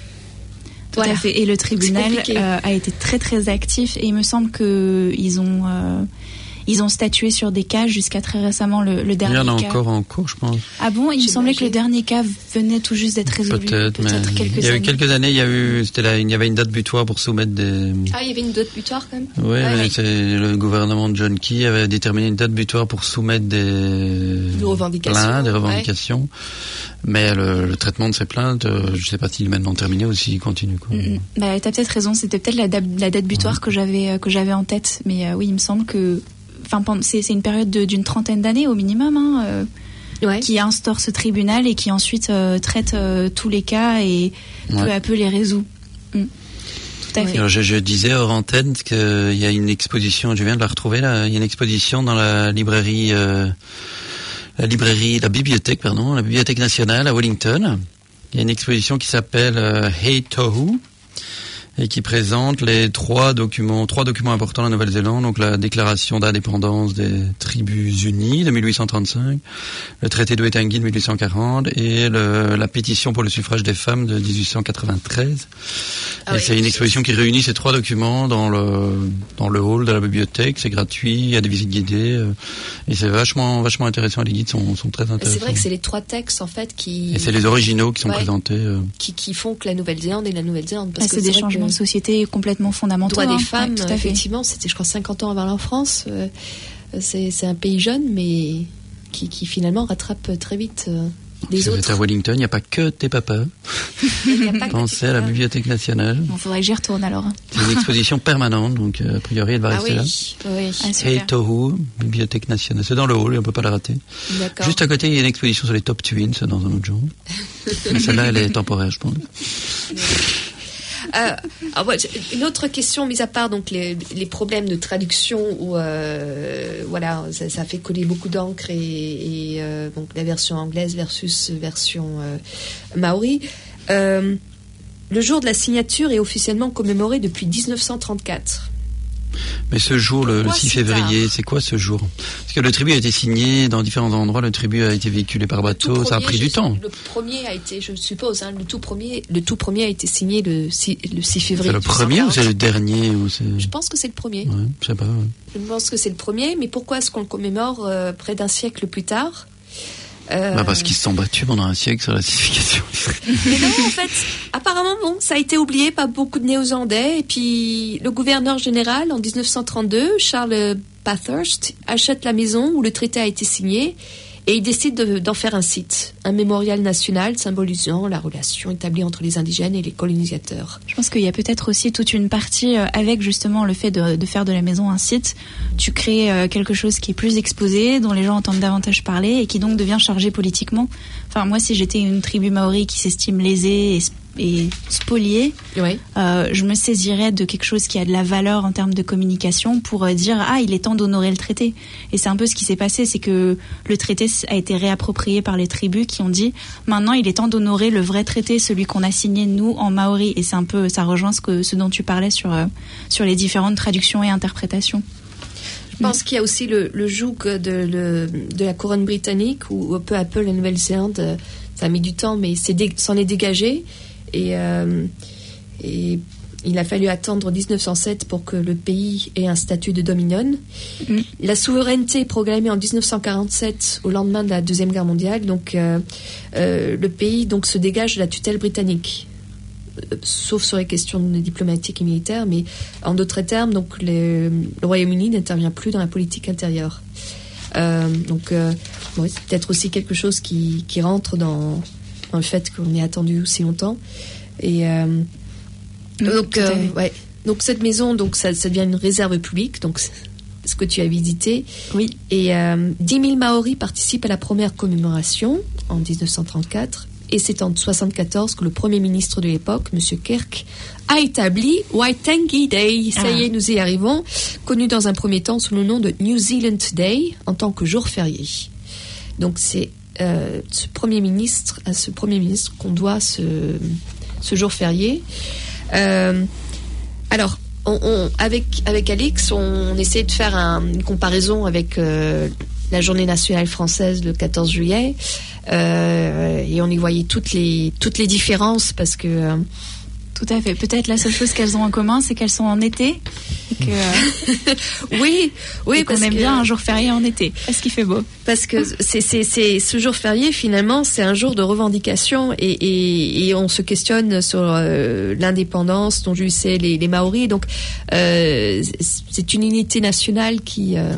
Tout voilà. à fait. Et le tribunal euh, a été très très actif et il me semble que ils ont euh, ils ont statué sur des cas jusqu'à très récemment. Le, le dernier cas. Il y en a cas. Encore en cours, je pense. Ah bon? Il J'ai me semblait que le dernier cas venait tout juste d'être résolu. Peut-être, Peut-être mais quelques il y a eu années. quelques années, il y a eu, c'était là, il y avait une date butoir pour soumettre des. Ah, il y avait une date butoir quand même. Ouais, ah, mais oui, c'est le gouvernement de John Key avait déterminé une date butoir pour soumettre des. Des revendications. Plein, des revendications. Ouais. Mais le, le traitement de ces plaintes, euh, je ne sais pas s'il est maintenant terminé ou s'il continue. Quoi. Mm-hmm. Bah, t'as peut-être raison, c'était peut-être la, date, la date butoir ouais. que j'avais euh, que j'avais en tête. Mais euh, oui, il me semble que, enfin, c'est, c'est une période de, d'une trentaine d'années au minimum, hein, euh, ouais. qui instaure ce tribunal et qui ensuite euh, traite euh, tous les cas et ouais. peu à peu les résout. Mm. Tout à fait. Alors, je, je disais hors antenne qu'il y a une exposition, je viens de la retrouver là, il y a une exposition dans la librairie. Euh, La librairie, la bibliothèque, pardon, la Bibliothèque nationale à Wellington. Il y a une exposition qui s'appelle euh, Hei Tohu et qui présente les trois documents, trois documents importants de la Nouvelle-Zélande, donc la déclaration d'indépendance des tribus unies de mille huit cent trente-cinq, le traité de Waitangi de mille huit cent quarante et le, la pétition pour le suffrage des femmes de dix-huit cent quatre-vingt-treize. Ah et oui, c'est une exposition qui réunit ces trois documents dans le dans le hall de la bibliothèque. C'est gratuit, il y a des visites guidées euh, et c'est vachement vachement intéressant. Les guides sont sont très intéressants. C'est vrai que c'est les trois textes en fait qui. Et c'est les originaux qui sont ouais, présentés. Euh... Qui qui font que la Nouvelle-Zélande est la Nouvelle-Zélande. Parce ah, que c'est, c'est des changements de société complètement fondamentaux. Droits hein. des femmes, ouais, tout à fait. Effectivement, c'était je crois cinquante ans avant la France. Euh, c'est c'est un pays jeune mais qui qui finalement rattrape très vite. Euh, Les si autres. Vous êtes à Wellington, il n'y a pas que tes papas. Pensez à la Bibliothèque nationale. Il faudrait que j'y retourne alors. C'est une exposition permanente, donc euh, a priori elle va ah rester oui. là. Oui. Ah, Hei Tohu, Bibliothèque nationale. C'est dans le hall, on ne peut pas la rater. D'accord. Juste à côté, il y a une exposition sur les Top Twins dans un autre genre. Mais celle-là, elle est temporaire, je pense. Euh, alors, ouais, une autre question, mis à part donc les, les problèmes de traduction où euh, voilà, ça, ça fait coller beaucoup d'encre et, et euh, donc la version anglaise versus version euh, maori. Euh, le jour de la signature est officiellement commémoré depuis dix-neuf cent trente-quatre. Mais ce jour, le, le six février, tard. c'est quoi ce jour? Parce que le tribut a été signé dans différents endroits, le tribut a été véhiculé par bateau, premier, ça a pris du je, temps. Le premier a été, je suppose, hein, le tout premier, le tout premier a été signé le six, le six février. C'est le premier ou c'est le dernier ou c'est... Je pense que c'est le premier. Ouais, je sais pas. Ouais. Je pense que c'est le premier, mais pourquoi est-ce qu'on le commémore euh, près d'un siècle plus tard? Euh... Bah parce qu'ils se sont battus pendant un siècle sur la signification. Mais non, en fait, apparemment, bon, ça a été oublié par beaucoup de Néo-Zélandais. Et puis, le gouverneur général, en dix-neuf cent trente-deux, Charles Bathurst, achète la maison où le traité a été signé et il décide de, d'en faire un site, un mémorial national symbolisant la relation établie entre les indigènes et les colonisateurs. Je pense qu'il y a peut-être aussi toute une partie euh, avec justement le fait de, de faire de la maison un site. Tu crées euh, quelque chose qui est plus exposé, dont les gens entendent davantage parler et qui donc devient chargé politiquement. Enfin, moi, si j'étais une tribu maori qui s'estime lésée et, et spoliée, Oui. euh, je me saisirais de quelque chose qui a de la valeur en termes de communication pour euh, dire « Ah, il est temps d'honorer le traité ». Et c'est un peu ce qui s'est passé, c'est que le traité a été réapproprié par les tribus qui ont dit « Maintenant, il est temps d'honorer le vrai traité, celui qu'on a signé nous en maori ». Et c'est un peu, ça rejoint ce, que, ce dont tu parlais sur, euh, sur les différentes traductions et interprétations. Je pense qu'il y a aussi le, le joug de, le, de la couronne britannique où peu à peu la Nouvelle-Zélande, ça a mis du temps, mais c'est dé, s'en est dégagé. Et, euh, et il a fallu attendre dix-neuf cent sept pour que le pays ait un statut de dominion. Mm. La souveraineté est proclamée en dix-neuf cent quarante-sept, au lendemain de la Deuxième Guerre mondiale. Donc, euh, euh, le pays donc, se dégage de la tutelle britannique, euh, sauf sur les questions diplomatiques et militaires. Mais en d'autres termes, donc, le, le Royaume-Uni n'intervient plus dans la politique intérieure. Euh, donc, euh, ouais, c'est peut-être aussi quelque chose qui, qui rentre dans... le fait qu'on ait attendu aussi longtemps. Et euh, oui, donc, euh, ouais. donc cette maison, donc ça, ça devient une réserve publique. Donc ce que tu as visité. Oui. Et euh, dix mille Maoris participent à la première commémoration en dix-neuf cent trente-quatre. Et c'est en soixante-quatorze que le premier ministre de l'époque, M. Kirk, a établi Waitangi Day. Ça ah. y est, nous y arrivons. Connu dans un premier temps sous le nom de New Zealand Day en tant que jour férié. Donc c'est Euh, ce premier ministre, à ce premier ministre qu'on doit ce, ce jour férié. Euh, alors, on, on, avec, avec Alix, on essayait de faire un, une comparaison avec euh, la journée nationale française le quatorze juillet euh, et on y voyait toutes les, toutes les différences parce que... Euh, Tout à fait. Peut-être la seule chose qu'elles ont en commun, c'est qu'elles sont en été. Et que, euh, oui, oui, et qu'on aime que, bien un jour férié en été. Parce qu'il fait beau. Parce que c'est, c'est, c'est ce jour férié, finalement, c'est un jour de revendication et, et, et on se questionne sur euh, l'indépendance dont jouissaient les, les Maoris. Donc, euh, c'est une unité nationale qui, euh,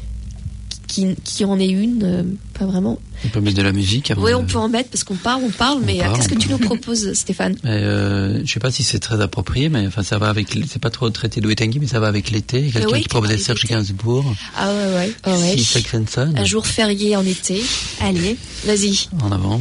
qui, qui en est une, euh, pas vraiment. On peut mettre de la musique avant. Oui, de... on peut en mettre parce qu'on parle, on parle, on mais parle, qu'est-ce que tu parle. nous proposes, Stéphane? euh, Je sais pas si c'est très approprié, mais enfin ça va avec. C'est pas trop le traité de Waitangi, mais ça va avec l'été. Quelqu'un oui, qui proposait Serge Gainsbourg. Ah ouais, ouais. Oh, ouais. Si ça un jour férié en été. Allez, vas-y. En avant.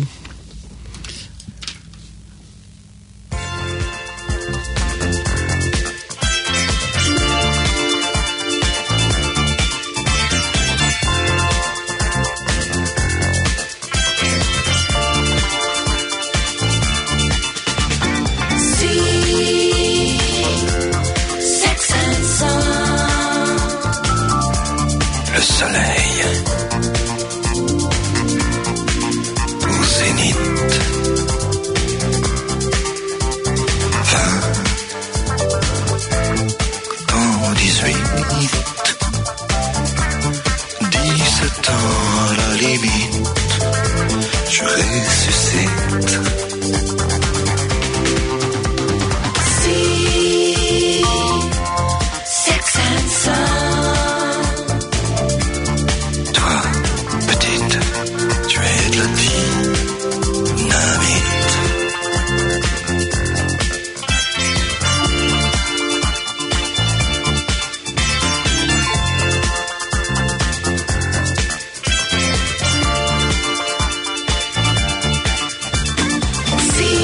See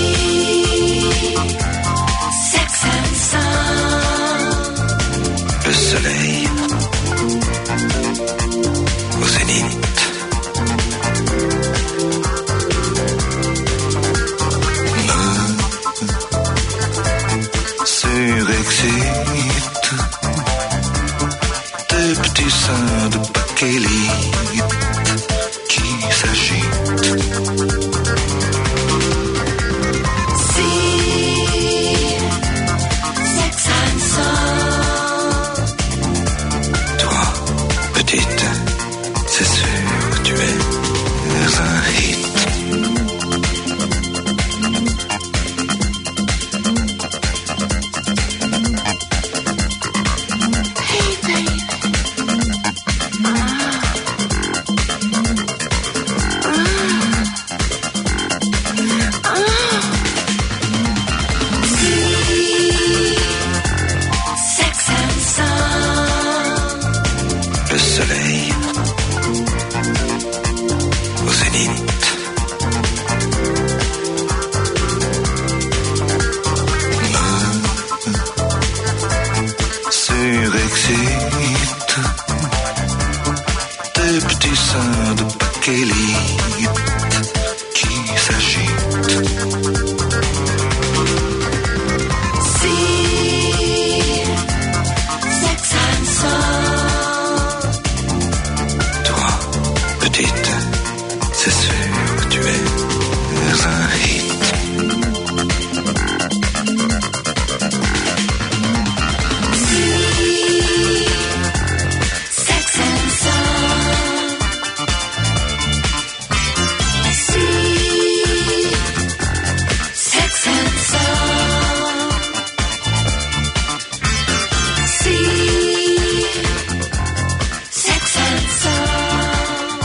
soleil au zénith. Me surexcite tes petits seins de bakélite qui s'agitent. Petite, c'est sûr, tu es un hit. Hey baby. Ah. Ah. Ah. Sex and sound. Le soleil au zénith. Me surexcite tes petits seins de bakélite qui s'agitent. Si sex and soul. Toi, petite, c'est sûr, tu es un hit. Si sex and soul. Si sex and soul. Si sex and soul.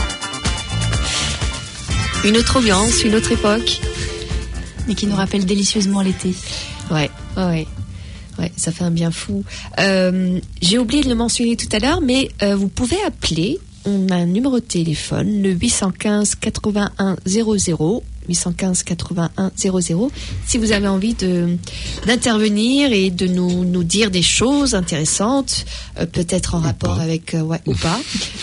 Une autre ambiance, une autre époque. Mais qui nous rappelle délicieusement l'été. Ouais, ouais, ouais. Ouais, ça fait un bien fou. Euh, j'ai oublié de le mentionner tout à l'heure, mais euh, vous pouvez appeler. On a un numéro de téléphone, le huit un cinq quatre-vingt-un zéro zéro. huit un cinq quatre-vingt-un zéro zéro. Si vous avez envie de d'intervenir et de nous nous dire des choses intéressantes, euh, peut-être en ou rapport pas. avec euh, ouais, ou pas,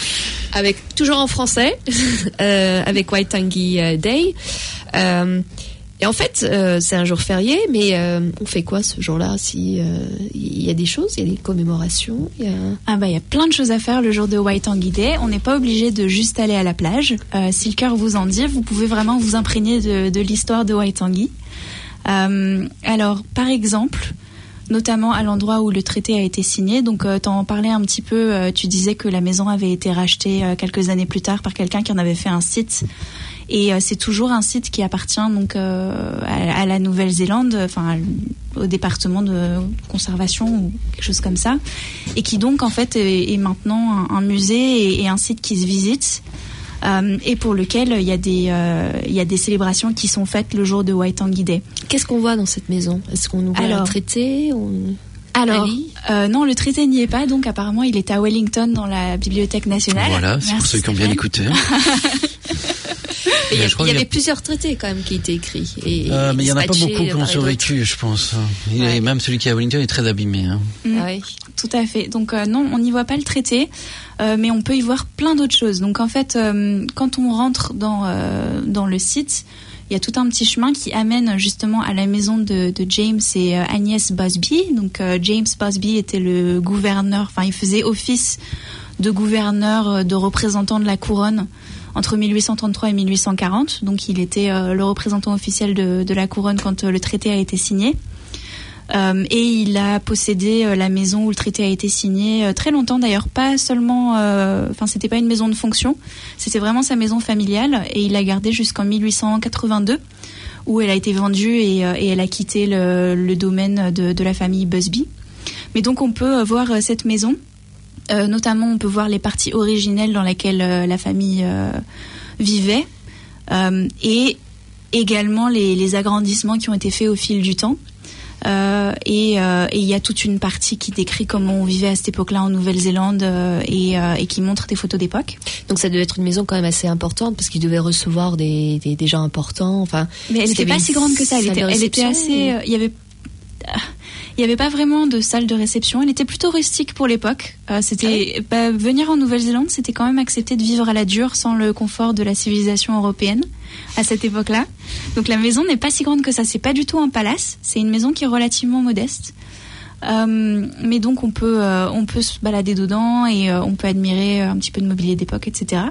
avec toujours en français, euh, avec Waitangi Day. Euh, Et en fait, euh, c'est un jour férié, mais euh, on fait quoi ce jour-là? Si il euh, y a des choses, il y a des commémorations. Y a... Ah bah il y a plein de choses à faire le jour de Waitangi Day. On n'est pas obligé de juste aller à la plage. Euh, si le cœur vous en dit, vous pouvez vraiment vous imprégner de, de l'histoire de Waitangi. Euh, alors, par exemple, notamment à l'endroit où le traité a été signé. Donc, euh, t'en parlais un petit peu. Euh, tu disais que la maison avait été rachetée euh, quelques années plus tard par quelqu'un qui en avait fait un site. Et euh, c'est toujours un site qui appartient donc euh, à, à la Nouvelle-Zélande, enfin au département de conservation ou quelque chose comme ça, et qui donc en fait est, est maintenant un, un musée et, et un site qui se visite, euh, et pour lequel il y a des euh, il y a des célébrations qui sont faites le jour de Waitangi Day. Qu'est-ce qu'on voit dans cette maison? Est-ce qu'on nous voit Alors, un traité on... Alors, euh, non, le traité n'y est pas, donc apparemment il est à Wellington dans la Bibliothèque nationale. Voilà, c'est Merci pour ceux qui ont bien écouté. Il y, a, il y avait a... plusieurs traités quand même qui étaient écrits. Et, euh, mais il n'y en a pas beaucoup qui ont survécu, je pense. Il ouais. est, même celui qui est à Wellington est très abîmé. Hein. Mmh, ah oui. Tout à fait. Donc euh, non, on n'y voit pas le traité, euh, mais on peut y voir plein d'autres choses. Donc en fait, euh, quand on rentre dans, euh, dans le site, il y a tout un petit chemin qui amène justement à la maison de, de James et euh, Agnès Busby. Donc euh, James Busby était le gouverneur, enfin il faisait office de gouverneur, de représentant de la couronne entre mille huit cent trente-trois et mille huit cent quarante. Donc il était euh, le représentant officiel de, de la couronne quand euh, le traité a été signé. Euh, et il a possédé euh, la maison où le traité a été signé euh, très longtemps d'ailleurs, pas seulement, enfin euh, c'était pas une maison de fonction, c'était vraiment sa maison familiale, et il l'a gardée jusqu'en mille huit cent quatre-vingt-deux où elle a été vendue et, euh, et elle a quitté le, le domaine de, de la famille Busby. Mais donc on peut voir euh, cette maison. Euh, notamment, on peut voir les parties originelles dans lesquelles euh, la famille euh, vivait, euh, et également les, les agrandissements qui ont été faits au fil du temps. Euh, et il euh, y a toute une partie qui décrit comment on vivait à cette époque-là en Nouvelle-Zélande, euh, et, euh, et qui montre des photos d'époque. Donc ça devait être une maison quand même assez importante, parce qu'il devait recevoir des, des, des gens importants. Enfin, mais elle n'était pas si grande que ça. Elle était, elle était assez. Il euh, y avait. Il n'y avait pas vraiment de salle de réception. Elle était plutôt rustique pour l'époque. Euh, c'était Ah oui. bah, venir en Nouvelle-Zélande, c'était quand même accepter de vivre à la dure sans le confort de la civilisation européenne à cette époque-là. Donc la maison n'est pas si grande que ça. C'est pas du tout un palace. C'est une maison qui est relativement modeste. Euh, mais donc on peut euh, on peut se balader dedans et euh, on peut admirer un petit peu de mobilier d'époque, et cetera.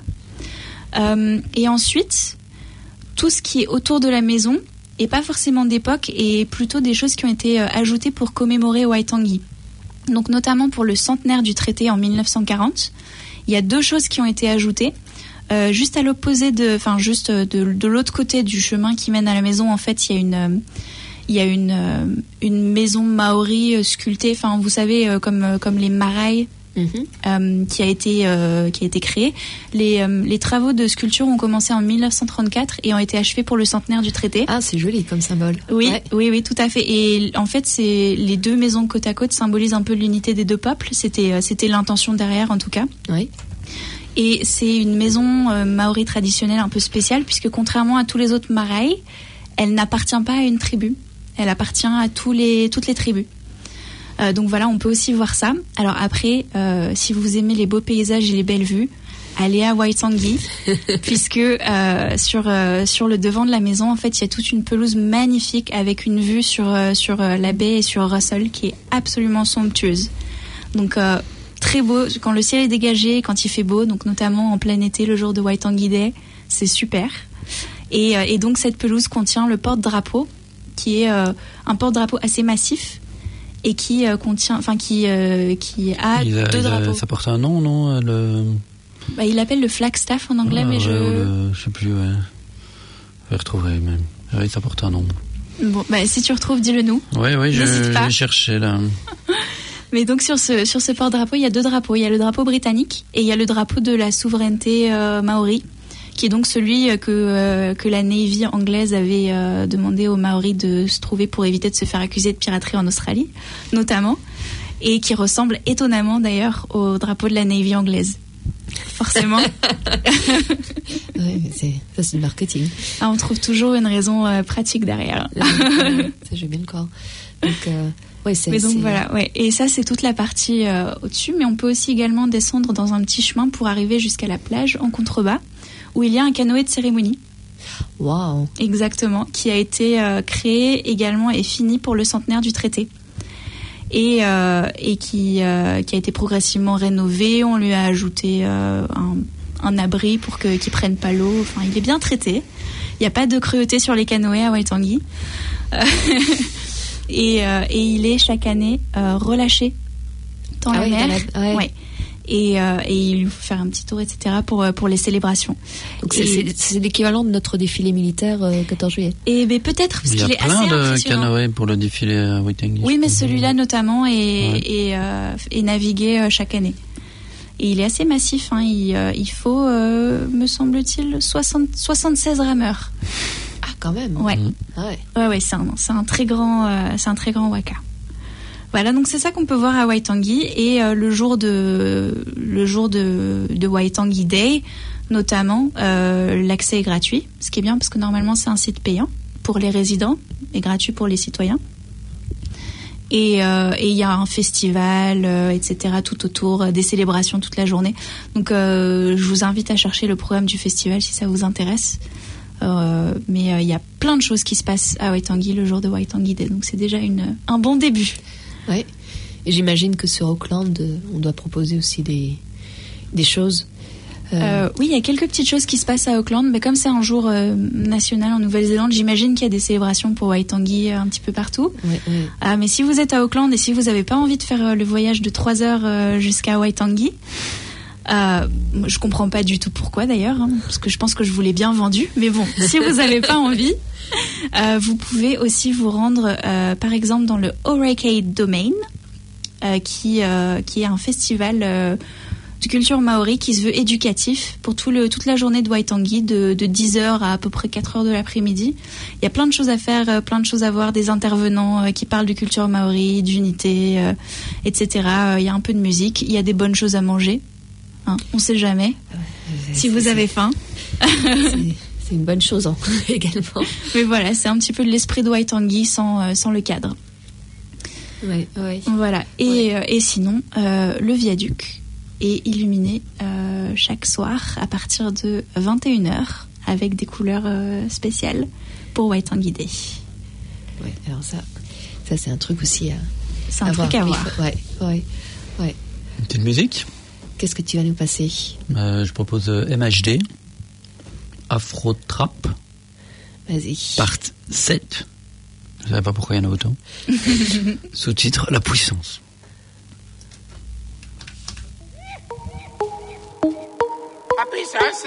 Euh, et ensuite, tout ce qui est autour de la maison et pas forcément d'époque, et plutôt des choses qui ont été euh, ajoutées pour commémorer Waitangi. Donc notamment pour le centenaire du traité en mille neuf cent quarante, il y a deux choses qui ont été ajoutées. Euh, juste à l'opposé de, enfin juste de, de l'autre côté du chemin qui mène à la maison, en fait, il y a une, euh, il y a une, euh, une maison maori euh, sculptée. Enfin, vous savez, euh, comme euh, comme les maraïs. Mm-hmm. Euh, qui a été euh, qui a été créé. Les euh, les travaux de sculpture ont commencé en mille neuf cent trente-quatre et ont été achevés pour le centenaire du traité. Ah, c'est joli comme symbole. Oui, ouais. oui, oui, tout à fait. Et en fait, c'est les deux maisons côte à côte symbolisent un peu l'unité des deux peuples. C'était euh, c'était l'intention derrière, en tout cas. Oui. Et c'est une maison euh, maori traditionnelle un peu spéciale puisque contrairement à tous les autres maraïs, elle n'appartient pas à une tribu. Elle appartient à tous les toutes les tribus. Euh, donc voilà, on peut aussi voir ça. Alors après, euh, si vous aimez les beaux paysages et les belles vues, allez à Waitangi, puisque euh, sur euh, sur le devant de la maison, en fait, il y a toute une pelouse magnifique avec une vue sur euh, sur euh, la baie et sur Russell qui est absolument somptueuse. Donc euh, très beau quand le ciel est dégagé, quand il fait beau, donc notamment en plein été, le jour de Waitangi Day, c'est super. Et, euh, et donc cette pelouse contient le porte-drapeau, qui est euh, un porte-drapeau assez massif. Et qui euh, contient, enfin qui euh, qui a il a, deux il a, drapeaux. Ça porte un nom, non le... Bah, il l'appelle le Flagstaff en anglais, ah, mais ouais, je. Le, je sais plus. Ouais. Je vais retrouver même. Oui, ça porte un nom. Bon, bah si tu retrouves, dis-le nous. Oui, oui, je, N'hésite pas. je cherchais là. Mais donc sur ce sur ce porte-drapeau, il y a deux drapeaux. Il y a le drapeau britannique et il y a le drapeau de la souveraineté euh, maori, qui est donc celui que euh, que la Navy anglaise avait euh, demandé aux Maoris de se trouver pour éviter de se faire accuser de piraterie en Australie, notamment, et qui ressemble étonnamment d'ailleurs au drapeau de la Navy anglaise. Forcément. Ouais, c'est, ça c'est du marketing. Ah, on trouve toujours une raison euh, pratique derrière. Ouais, ça j'ai bien le corps. Donc, euh, ouais, c'est, mais donc c'est... voilà, ouais. Et ça c'est toute la partie euh, au-dessus, mais on peut aussi également descendre dans un petit chemin pour arriver jusqu'à la plage en contrebas, où il y a un canoë de cérémonie. Waouh. Exactement, qui a été euh, créé également et fini pour le centenaire du traité. Et, euh, et qui, euh, qui a été progressivement rénové. On lui a ajouté euh, un, un abri pour que, qu'il ne prenne pas l'eau. Enfin, il est bien traité. Il n'y a pas de cruauté sur les canoës à Waitangi. Euh, et, euh, et il est chaque année euh, relâché dans ah la oui, mer. dans la... Ouais. Ouais. Et, euh, et il faut faire un petit tour, et cetera pour, pour les célébrations. Donc c'est, c'est, c'est l'équivalent de notre défilé militaire euh, quatorze juillet. Et ben peut-être, parce il y a qu'il est plein assez de impressionnant. canoës pour le défilé à Waitangi. Oui, mais celui-là notamment est, Ouais. est, euh, est navigué euh, chaque année. Et il est assez massif. Hein. Il, euh, il faut, euh, me semble-t-il, soixante, soixante-seize rameurs. Ah, quand même. Ouais, Mmh. Ah ouais. ouais, ouais, c'est un, c'est un très grand, euh, c'est un très grand waka. Voilà, donc c'est ça qu'on peut voir à Waitangi. Et euh, le jour de le jour de, de Waitangi Day, notamment, euh, l'accès est gratuit, ce qui est bien parce que normalement c'est un site payant pour les résidents et gratuit pour les citoyens. Et euh, et il y a un festival, euh, et cetera tout autour, euh, des célébrations toute la journée. Donc euh, je vous invite à chercher le programme du festival si ça vous intéresse. Euh, mais il euh, y a plein de choses qui se passent à Waitangi le jour de Waitangi Day, donc c'est déjà une un bon début. Ouais. Et j'imagine que sur Auckland, euh, on doit proposer aussi des, des choses. Euh... Euh, oui, il y a quelques petites choses qui se passent à Auckland, mais comme c'est un jour euh, national en Nouvelle-Zélande, j'imagine qu'il y a des célébrations pour Waitangi euh, un petit peu partout. Ouais, ouais. Euh, mais si vous êtes à Auckland et si vous n'avez pas envie de faire euh, le voyage de trois heures euh, jusqu'à Waitangi, euh, je comprends pas du tout pourquoi d'ailleurs, hein, parce que je pense que je vous l'ai bien vendu. Mais bon, si vous n'avez pas envie, euh, vous pouvez aussi vous rendre, euh, par exemple, dans le Hauraki Domain, euh, qui euh, qui est un festival euh, de culture maori qui se veut éducatif pour tout le, toute la journée de Waitangi, de, de dix heures à à peu près quatre heures de l'après-midi. Il y a plein de choses à faire, plein de choses à voir, des intervenants euh, qui parlent de culture maori, d'unité, euh, et cetera. Il y a un peu de musique, il y a des bonnes choses à manger. Hein, on sait jamais. C'est, si vous c'est, avez faim. c'est, c'est une bonne chose hein, également. Mais voilà, c'est un petit peu de l'esprit de Waitangi sans, euh, sans le cadre. Ouais, ouais. Voilà. Et, Ouais. euh, et sinon, euh, le viaduc est illuminé euh, chaque soir à partir de vingt et une heures avec des couleurs euh, spéciales pour Waitangi Day. Ouais, alors ça, ça c'est un truc aussi à, C'est un à truc à Oui, voir. Ouais, ouais, ouais. Une petite musique. Qu'est-ce que tu vas nous passer? Euh, je propose euh, M H D, Afro Trap, Vas-y. part sept. Je ne savais pas pourquoi il y en a autant. Sous-titre La puissance. La puissance.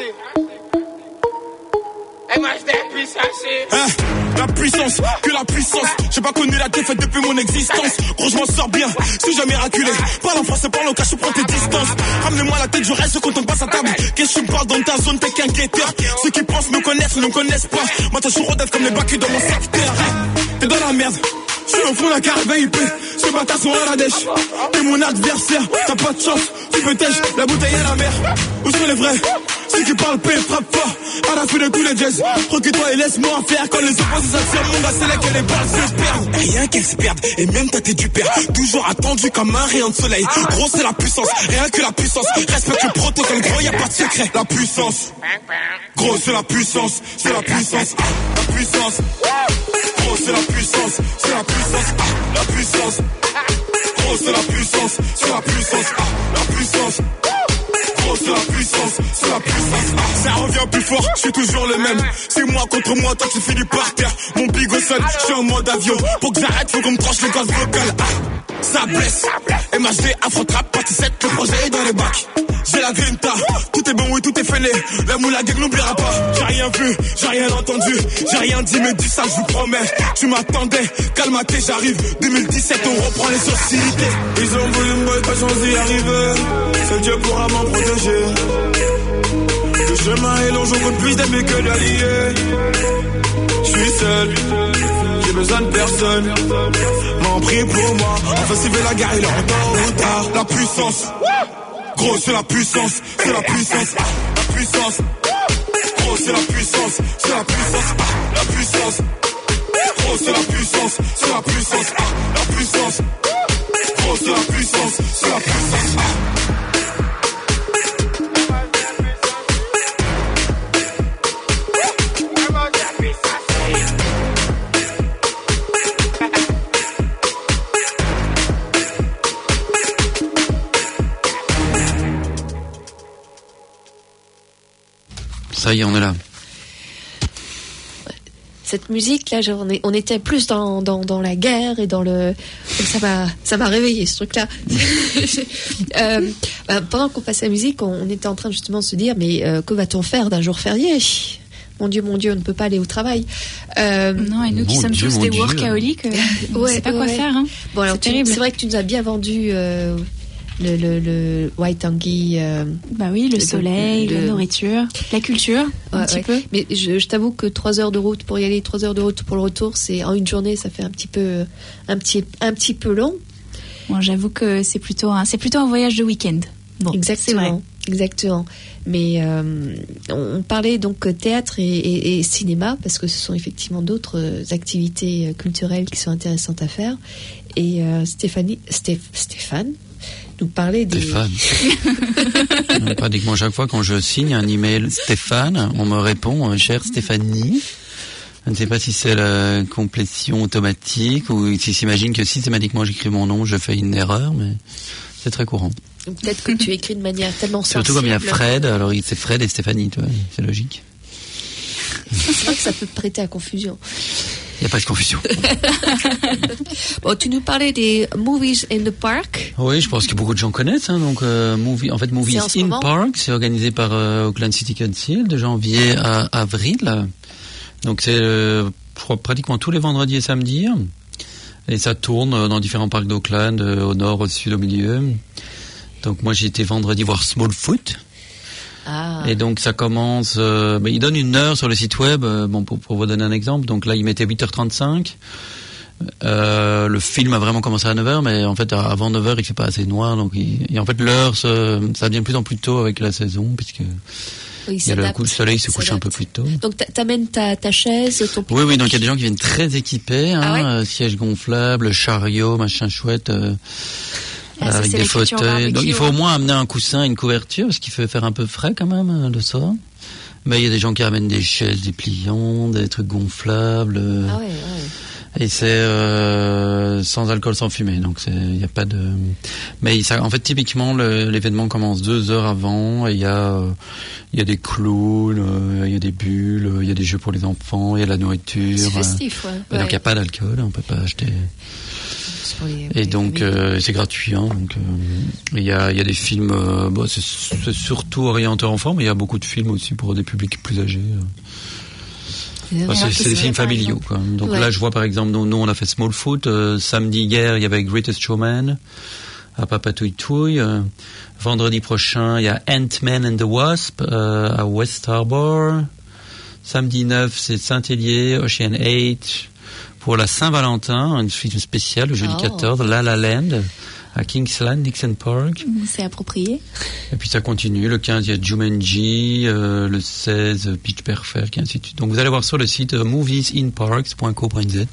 M H D puissance. Hein, la puissance, que la puissance. J'ai pas connu la défaite depuis mon existence. Gros, je m'en sors bien, suis jamais raculé. Parle en français, parle au cas, je prends tes distances. Ramenez-moi la tête, je reste quand on passe à table. Qu'est-ce que tu me parles dans ta zone, t'es qu'un guetteur. Ceux qui pensent me connaissent, ne me connaissent pas. Moi, t'as toujours d'être comme les bacs dans mon secteur. T'es dans la merde. Je suis au fond de la caravane I P. Ce bâtard sont à la dèche. T'es mon adversaire, t'as pas de chance. Tu peux tèche, la bouteille à la mer. Où sont les vrais? Ceux qui parlent paix, frappe fort. À la fin de tous les jazz. Recule-toi et laisse-moi faire. Quand les opposés s'attirent, mon gars, c'est là que les balles se perdent. Rien qu'elles se perdent. Et même toi, t'es du père. Toujours attendu comme un rayon de soleil. Gros, c'est la puissance. Rien que la puissance. Respecte le protocole, gros, y a pas de secret. La puissance. Gros, c'est la puissance. C'est la puissance. La puissance. Gros, c'est la puissance. C'est la puissance. La puissance. Gros, c'est la puissance. C'est la puissance. La puissance. Gros, c'est la puissance, c'est la puissance. Ah, ça revient plus fort, je suis toujours le même. C'est moi contre moi, toi tu finis par terre. Mon bigot seul, je suis en mode avion. Pour que j'arrête, faut qu'on me tranche le gaz vocal. Ah, ça blesse. M H D, Afro Trap, partie sept, le projet est dans les bacs. J'ai la grinta, tout est bon, oui, tout est fêlé. La moula gang n'oubliera pas. J'ai rien vu, j'ai rien entendu, j'ai rien dit, mais dis ça, je vous promets. Tu m'attendais, calme-toi, j'arrive. deux mille dix-sept, on reprend les sociétés. Ils ont voulu me pas chance d'y arriver. Seul Dieu pourra m'en protéger. Le chemin est long, j'en compte plus d'amis que d'alliés. Je suis seul, j'ai besoin de personne. M'en prie pour moi, enfin s'il veut la guerre, il est en tôt ou tard. La puissance, gros c'est la puissance, c'est la puissance, la puissance. Gros c'est la puissance, c'est la puissance, la puissance. Gros c'est la puissance, c'est la puissance, la puissance. Gros c'est la puissance, c'est la puissance. Ça y est, on est là. Cette musique là, genre, on, est, on était plus dans, dans, dans la guerre et dans le. Ça m'a, ça m'a réveillé ce truc-là. euh, bah, pendant qu'on passait la musique, on, on était en train justement de se dire, mais euh, que va-t-on faire d'un jour férié? Mon Dieu, mon Dieu, on ne peut pas aller au travail. Euh, Non, et nous qui Mon sommes Dieu, tous mon des Dieu. workaholics, euh, on ne Ouais, sait pas quoi ouais. faire. Hein. bon, alors, C'est tu- terrible. c'est vrai que tu nous as bien vendu euh, le, le, le Waitangi. Euh, Bah oui, le Le- soleil, le- la nourriture, la culture, un Ouais, petit ouais. peu. Mais je, je t'avoue que trois heures de route pour y aller, trois heures de route pour le retour, c'est en une journée, ça fait un petit peu, un petit, un petit peu long. Bon, j'avoue que c'est plutôt un, c'est plutôt un voyage de week-end. Bon, c'est vrai. Exactement, exactement. Mais euh, on parlait donc théâtre et, et- et cinéma parce que ce sont effectivement d'autres euh, activités euh, culturelles qui sont intéressantes à faire. Et euh, Stéphanie, Stéph- Stéphane nous parlait des. Stéphane. Euh, Pratiquement chaque fois quand je signe un email Stéphane, on me répond euh, chère Stéphanie. Je ne sais pas si c'est la complétion automatique ou s'ils s'imaginent que systématiquement j'écris mon nom, je fais une erreur, mais c'est très courant. Peut-être que tu écris de manière tellement sensible. Surtout comme il y a Fred, alors il- c'est Fred et Stéphanie, tu vois, c'est logique. C'est vrai que ça peut prêter à confusion. Il n'y a pas de confusion. Bon, tu nous parlais des Movies in the Park. Oui, je pense que beaucoup de gens connaissent. Hein, donc, euh, movie, en fait, Movies C'est en ce in moment. Park, c'est organisé par euh, Auckland City Council de janvier à avril. Donc, c'est, euh, je crois, pratiquement tous les vendredis et samedis. Et ça tourne euh, dans différents parcs d'Auckland, euh, au nord, au sud, au milieu. Donc, moi, j'ai été vendredi voir Smallfoot. Ah. Et donc ça commence, euh, bah, il donne une heure sur le site web, euh, bon, pour, pour vous donner un exemple, donc là il mettait huit heures trente-cinq, euh, le film a vraiment commencé à neuf heures, mais en fait avant neuf heures il fait pas assez noir, donc il, et en fait l'heure, se, ça devient de plus en plus tôt avec la saison, puisque Oui, il y a le coup, le soleil se couche un peu plus tôt. Donc t'amènes ta, ta chaise, ton pique-nique. Oui, oui, donc il y a des gens qui viennent très équipés, hein, Ah ouais euh, sièges gonflables, chariots, machin chouette, euh, Ah, ça, avec c'est des la culture fauteuils. barbecue, Donc il faut ouais. au moins amener un coussin, une couverture, parce qu'il fait faire un peu frais quand même euh, le soir. Mais il y a des gens qui ramènent des chaises dépliantes, des trucs gonflables. euh, Ah ouais, ouais. Et c'est euh, sans alcool, sans fumée, donc il n'y a pas de. Mais ça, en fait, typiquement, le, l'événement commence deux heures avant. Et il y a, il y a des clowns, il euh, y a des bulles, il y a des jeux pour les enfants, il y a de la nourriture. C'est festif, ouais. Euh, ouais. Donc il n'y a pas d'alcool, on peut pas acheter. C'est pour les- pour Et les donc familles. euh, c'est gratuit. Hein, donc il euh, y a, il y a des films. Euh, bon, c'est, c'est surtout orienté enfants, mais il y a beaucoup de films aussi pour des publics plus âgés. Euh. Bah, c'est, c'est des films familiaux, quoi. Donc Ouais. là, je vois par exemple, nous, nous on a fait Smallfoot. Euh, samedi hier, il y avait Greatest Showman à Papatouille-Touille. Euh, vendredi prochain, il y a Ant-Man and the Wasp euh, à West Harbour. Samedi neuf, c'est Saint-Hélier, Ocean eight. Pour la Saint-Valentin, une film spéciale, le jeudi Oh. quatorze, La La Land à Kingsland, Dixon Park. C'est approprié. Et puis ça continue. Le quinze, il y a Jumanji. Euh, le seize, Pitch Perfect, et ainsi de suite. Donc vous allez voir sur le site euh, movies in parks point co point z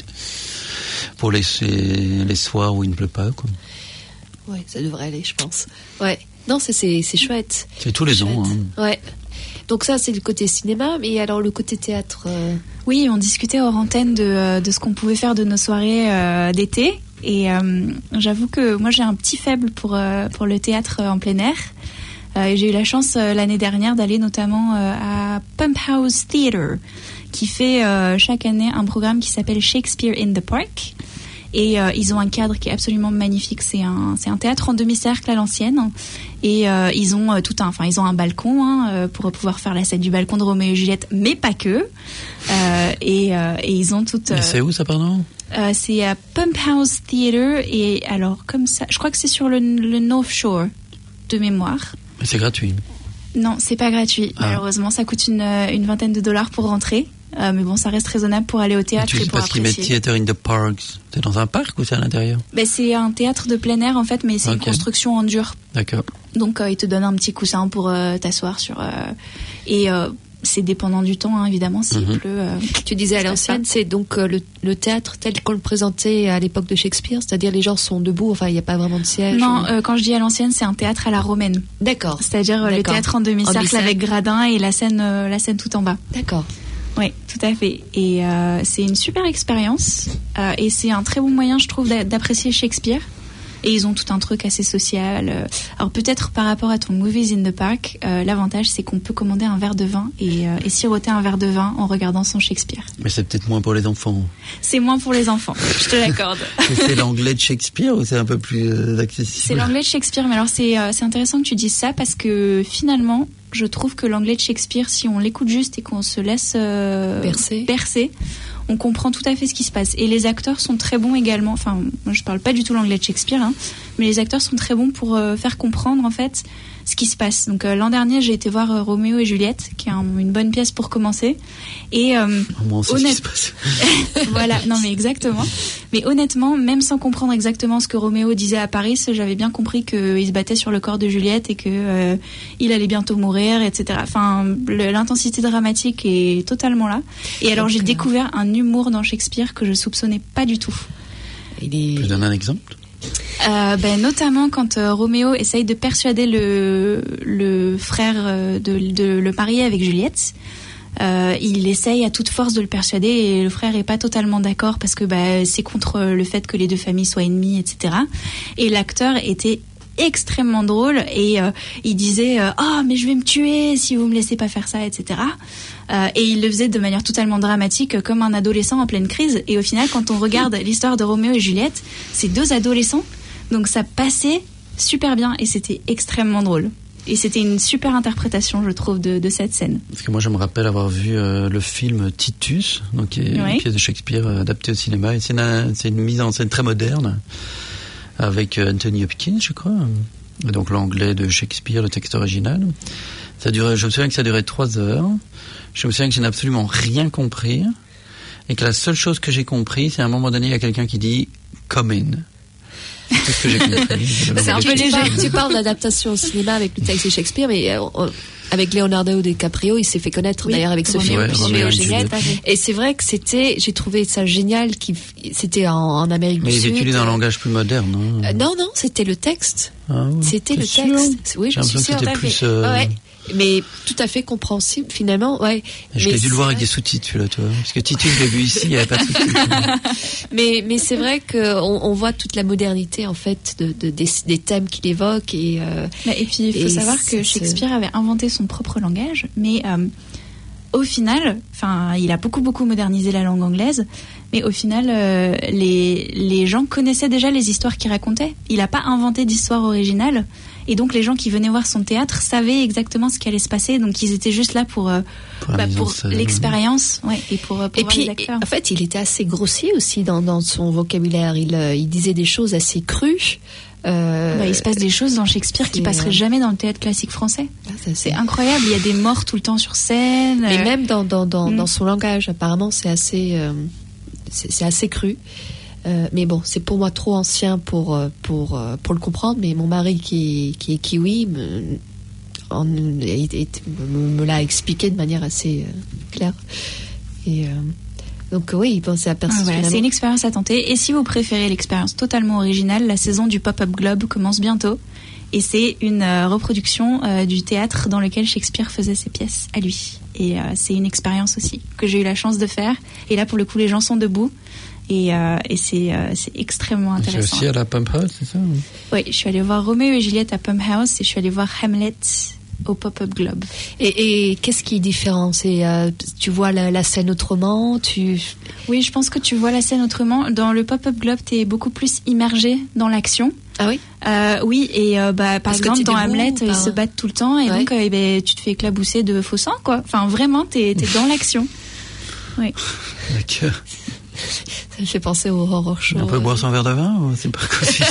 pour les, les, les soirs où il ne pleut pas, quoi. Ouais, ça devrait aller, je pense. Ouais. Non, c'est, c'est, c'est chouette. C'est tous les Chouette. ans. Hein. Ouais. Donc ça, c'est le côté cinéma, mais alors le côté théâtre. euh, Oui, on discutait hors antenne de, euh, de ce qu'on pouvait faire de nos soirées euh, d'été. Et euh, j'avoue que moi, j'ai un petit faible pour, euh, pour le théâtre en plein air. Euh, et j'ai eu la chance euh, l'année dernière d'aller notamment euh, à Pump House Theatre, qui fait euh, chaque année un programme qui s'appelle Shakespeare in the Park. Et euh, ils ont un cadre qui est absolument magnifique. C'est un, c'est un théâtre en demi-cercle à l'ancienne. Et euh, ils ont euh, tout un, enfin ils ont un balcon hein, euh, pour pouvoir faire la scène du balcon de Roméo et Juliette, mais pas que. Euh, et, euh, et ils ont tout. Euh, Et c'est où ça, pardon? euh, c'est à Pump House Theatre. Et alors comme ça, je crois que c'est sur le, le North Shore de mémoire. Mais c'est gratuit. Non, c'est pas gratuit. Ah. Malheureusement, ça coûte une, une vingtaine de dollars pour rentrer. Euh, mais bon, ça reste raisonnable pour aller au Et théâtre tu et sais pour parce qu'ils mettent apprécier. Theater in the Parks. C'est dans un parc ou c'est à l'intérieur? Ben, c'est un théâtre de plein air en fait, mais c'est Ok. une construction en dur. D'accord. Donc euh, ils te donnent un petit coussin pour euh, t'asseoir sur. euh, et euh, c'est dépendant du temps, hein, évidemment, s'il Mhm. pleut. euh, Tu disais à ça l'ancienne, passe c'est donc euh, le, le théâtre tel qu'on le présentait à l'époque de Shakespeare, c'est-à-dire les gens sont debout, enfin il n'y a pas vraiment de siège. Non, ou- euh, quand je dis à l'ancienne, c'est un théâtre à la romaine. D'accord. C'est-à-dire euh, le D'accord. théâtre en demi-cercle En demi-cercle. avec gradin et la scène, euh, la scène tout en bas. D'accord. Oui, tout à fait. Et euh, c'est une super expérience. Euh, et c'est un très bon moyen, je trouve, d'a- d'apprécier Shakespeare. Et ils ont tout un truc assez social. euh. Alors peut-être par rapport à ton Movies in the Park, euh, l'avantage c'est qu'on peut commander un verre de vin et, euh, et siroter un verre de vin en regardant son Shakespeare. Mais c'est peut-être moins pour les enfants. C'est moins pour les enfants, je te l'accorde. Et c'est l'anglais de Shakespeare ou c'est un peu plus euh, accessible? C'est l'anglais de Shakespeare, mais alors c'est euh, c'est intéressant que tu dises ça parce que finalement, je trouve que l'anglais de Shakespeare, si on l'écoute juste et qu'on se laisse euh, Bercer. bercer, on comprend tout à fait ce qui se passe. Et les acteurs sont très bons également. Enfin, moi je parle pas du tout l'anglais de Shakespeare, hein, mais les acteurs sont très bons pour euh, faire comprendre en fait ce qui se passe. Donc euh, l'an dernier, j'ai été voir euh, Roméo et Juliette, qui est un- une bonne pièce pour commencer. Et euh, Moi, on sait ce qui honnête- se passe. voilà, non mais exactement. Mais honnêtement, même sans comprendre exactement ce que Roméo disait à Paris, j'avais bien compris qu'il se battait sur le corps de Juliette et que euh, il allait bientôt mourir, et cetera. Enfin, le- l'intensité dramatique est totalement là. Et alors j'ai Donc, euh, découvert un humour dans Shakespeare que je soupçonnais pas du tout. Il est... Tu donnes un exemple? Euh, ben, notamment quand euh, Roméo essaye de persuader le, le frère euh, de, de le marier avec Juliette. Euh, il essaye à toute force de le persuader et le frère est pas totalement d'accord parce que bah, c'est contre le fait que les deux familles soient ennemies, et cetera. Et l'acteur était extrêmement drôle et euh, il disait euh, oh mais je vais me tuer si vous me laissez pas faire ça, etc. Euh, et il le faisait de manière totalement dramatique, euh, comme un adolescent en pleine crise. Et au final, quand on regarde l'histoire de Roméo et Juliette, c'est deux adolescents, donc ça passait super bien et c'était extrêmement drôle. Et c'était une super interprétation, je trouve, de, de cette scène. Parce que moi, je me rappelle avoir vu euh, le film Titus, donc qui est Oui. une pièce de Shakespeare euh, adaptée au cinéma. Et c'est une, c'est une mise en scène très moderne, avec euh, Anthony Hopkins, je crois. Et donc l'anglais de Shakespeare, le texte original. Ça durait, je me souviens que ça durait trois heures. Je me souviens que je n'ai absolument rien compris. Et que la seule chose que j'ai compris, c'est à un moment donné, il y a quelqu'un qui dit « come in ». C'est tout ce que j'ai compris. C'est un peu Tu léger. parles- Tu parles d'adaptation au cinéma avec le texte de Shakespeare, mais euh, euh, avec Leonardo DiCaprio, il s'est fait connaître Oui, d'ailleurs avec ce Roméo, film, ouais, Roméo et Roméo et Juliette. Juliette. Et c'est vrai que c'était, j'ai trouvé ça génial, qu'il, c'était en, en Amérique Mais du ils Sud. utilisent un langage plus moderne, non Euh, non, non, c'était le texte. Ah ouais, C'était t'es le sûr texte. Oui, je J'ai suis l'impression sûre. que c'était tout à plus, fait. euh, Ouais, mais tout à fait compréhensible finalement. Ouais. Je Mais l'ai dû le c'est voir avec vrai- des sous-titres, celui-là, tu vois. Parce que Titus, je l'ai vu ici, il n'y avait pas de sous-titres. Mais mais c'est vrai que on, on voit toute la modernité en fait de, de des, des thèmes qu'il évoque et. Euh, Bah, et puis il faut Et savoir c'est- que Shakespeare avait inventé son propre langage, mais euh, au final, enfin, il a beaucoup beaucoup modernisé la langue anglaise, mais au final, euh, les les gens connaissaient déjà les histoires qu'il racontait. Il n'a pas inventé d'histoire originale, et donc les gens qui venaient voir son théâtre savaient exactement ce qui allait se passer, donc ils étaient juste là pour euh, Pour la bah, mise en pour scène. l'expérience, ouais, et pour, euh, pour Et voir puis, les acteurs. en fait, il était assez grossier aussi dans, dans son vocabulaire. Il, euh, il disait des choses assez crues. Euh, Bah, il se passe des choses dans Shakespeare qui c'est, passeraient euh, jamais dans le théâtre classique français. ah, ça, C'est incroyable, il y a des morts tout le temps sur scène. Mais euh, même dans, dans, dans, Mm. dans son langage, apparemment, c'est assez, euh, c'est, c'est assez cru. Euh, mais bon, c'est pour moi trop ancien pour, euh, pour, euh, pour le comprendre. Mais mon mari, qui, qui est kiwi, me, en- est- est- me, me l'a expliqué de manière assez euh, claire. Et, euh, donc, oui, il pensait à Ah, personne. voilà, c'est une expérience à tenter. Et si vous préférez l'expérience totalement originale, la saison du Pop-Up Globe commence bientôt. Et c'est une euh, reproduction euh, du théâtre dans lequel Shakespeare faisait ses pièces à lui. Et euh, c'est une expérience aussi que j'ai eu la chance de faire. Et là, pour le coup, les gens sont debout. Et, euh, et c'est, euh, c'est extrêmement C'est intéressant. aussi à la Pump House, c'est ça? Oui, je suis allée voir Roméo et Juliette à Pump House et je suis allée voir Hamlet au Pop-Up Globe. Et, et qu'est-ce qui est différent? C'est, euh, tu vois la, la scène autrement, tu... Oui, je pense que tu vois la scène autrement. Dans le Pop-Up Globe, tu es beaucoup plus immergé dans l'action. Ah oui? Euh, oui, et euh, bah, par Parce que exemple, t'es dans debout, Hamlet, par- ils se battent tout le temps, et Ouais. donc euh, eh ben, tu te fais éclabousser de faux sang, quoi. Enfin, vraiment, t'es es dans l'action. Oui. D'accord. Ça me fait penser au horror show. On peut boire son verre de vin ou c'est pas possible?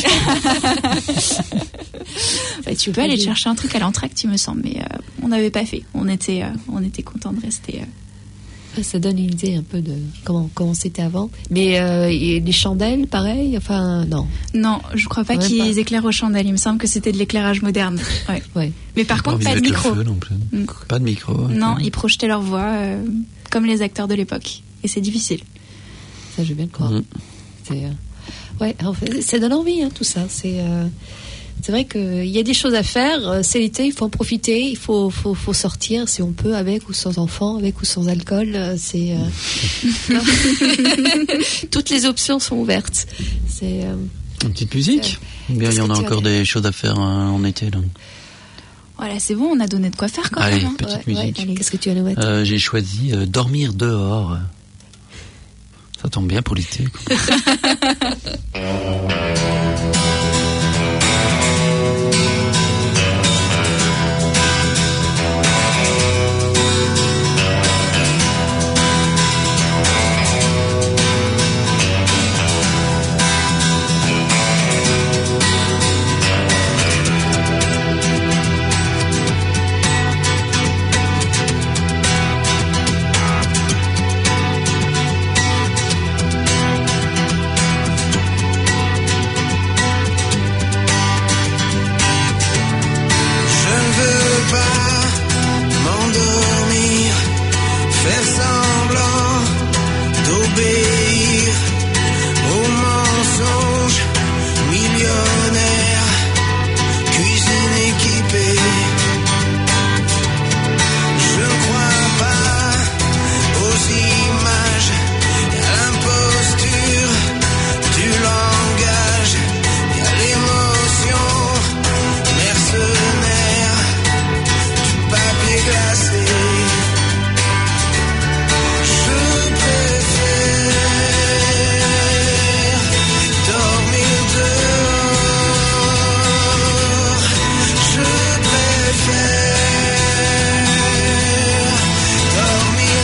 Bah, tu peux aller te chercher un truc à l'entracte, il me semble, mais euh, on n'avait pas fait. On était, euh, on était contents de rester. euh. Ça donne une idée un peu de comment, comment c'était avant. Mais euh, et les chandelles, pareil, enfin, non. Non, je crois pas Quand même qu'ils pas. éclairent aux chandelles. Il me semble que c'était de l'éclairage moderne. Ouais. Ouais. Mais par contre, envie pas de mettre le micro. feu non plus. Mm. Pas de micro. ok. Non, ils projetaient leur voix euh, comme les acteurs de l'époque. Et c'est difficile. Ça, je veux bien le croire. Mhm. C'est, euh, ouais, en fait, ça donne envie, hein, tout ça. C'est, euh, c'est vrai qu'il y a des choses à faire. euh, C'est l'été, il faut en profiter. Il faut, faut, faut sortir si on peut, avec ou sans enfants, avec ou sans alcool. euh, C'est, euh, toutes les options sont ouvertes. C'est, euh, Une petite musique? Ou bien il y Qu'est-ce en a que tu as encore fait des choses à faire euh, en été, donc. Voilà, c'est bon, on a donné de quoi faire quand Allez, même. hein. petite ouais, ouais. musique. Allez. Qu'est-ce que tu vas nous mettre? Euh, j'ai choisi euh, Dormir dehors. Ça tombe bien pour l'été, quoi. Je ne veux pas m'endormir, faire semblant d'obéir aux mensonges millionnaires, cuisine équipée. Je ne crois pas aux images, à l'imposture du langage, et à l'émotion mercenaire du papier glacé. Je préfère dormir dehors. Je préfère dormir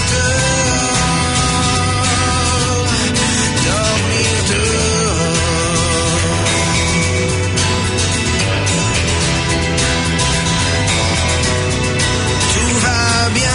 dehors. Dormir dehors. Tout va bien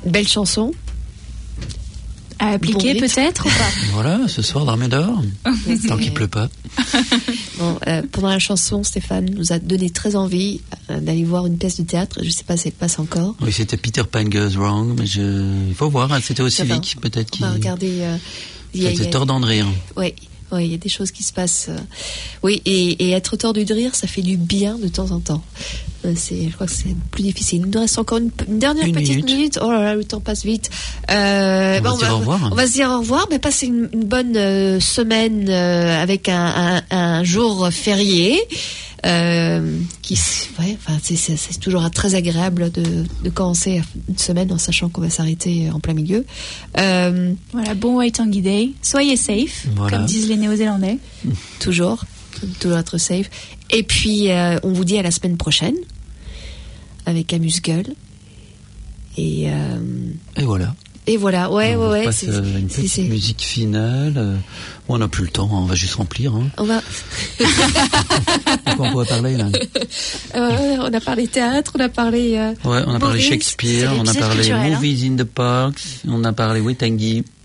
Belle chanson. À appliquer Bon rythme. peut-être ou pas? Voilà, ce soir, d'Armée d'Or. Tant qu'il pleut pas. Bon, euh, pendant la chanson, Stéphane nous a donné très envie euh, d'aller voir une pièce de théâtre. Je sais pas si elle passe encore. Oui, c'était Peter Pan Goes Wrong, mais je... il faut voir, hein, c'était au Civic, peut-être On qu'il va regarder. Euh, il y a- il y était a- tordant de rire. Oui, oui, il y a des choses qui se passent. euh, Oui, et, et être tordu de rire, ça fait du bien de temps en temps. Euh, C'est, je crois que c'est plus difficile. Il nous reste encore une, une dernière Une petite minute. minute. Oh là là, le temps passe vite. Euh, On va se dire au revoir. On va se dire au revoir, mais passez une, une bonne euh, semaine euh, avec un, un, un jour férié. Euh, qui, s- ouais, enfin, c'est, c'est, c'est toujours très agréable de, de commencer une semaine en sachant qu'on va s'arrêter en plein milieu. Euh, Voilà, bon Waitangi Day. Soyez safe, Voilà. comme disent les Néo-Zélandais. toujours, toujours être safe. Et puis, euh, on vous dit à la semaine prochaine avec Amuse-Gueule. Et, euh, Et voilà. et voilà, ouais, on ouais, ouais. passe c'est- euh, une c'est- petite c'est- musique finale. euh, On n'a plus le temps, on va juste remplir. Hein. On va. De quoi on pourrait parler là Euh, on a parlé théâtre, on a parlé. euh, Ouais, on a parlé Maurice. Shakespeare, c'est on a l'épisode parlé culturel, hein. Movies in the Parks, on a parlé Waitangi.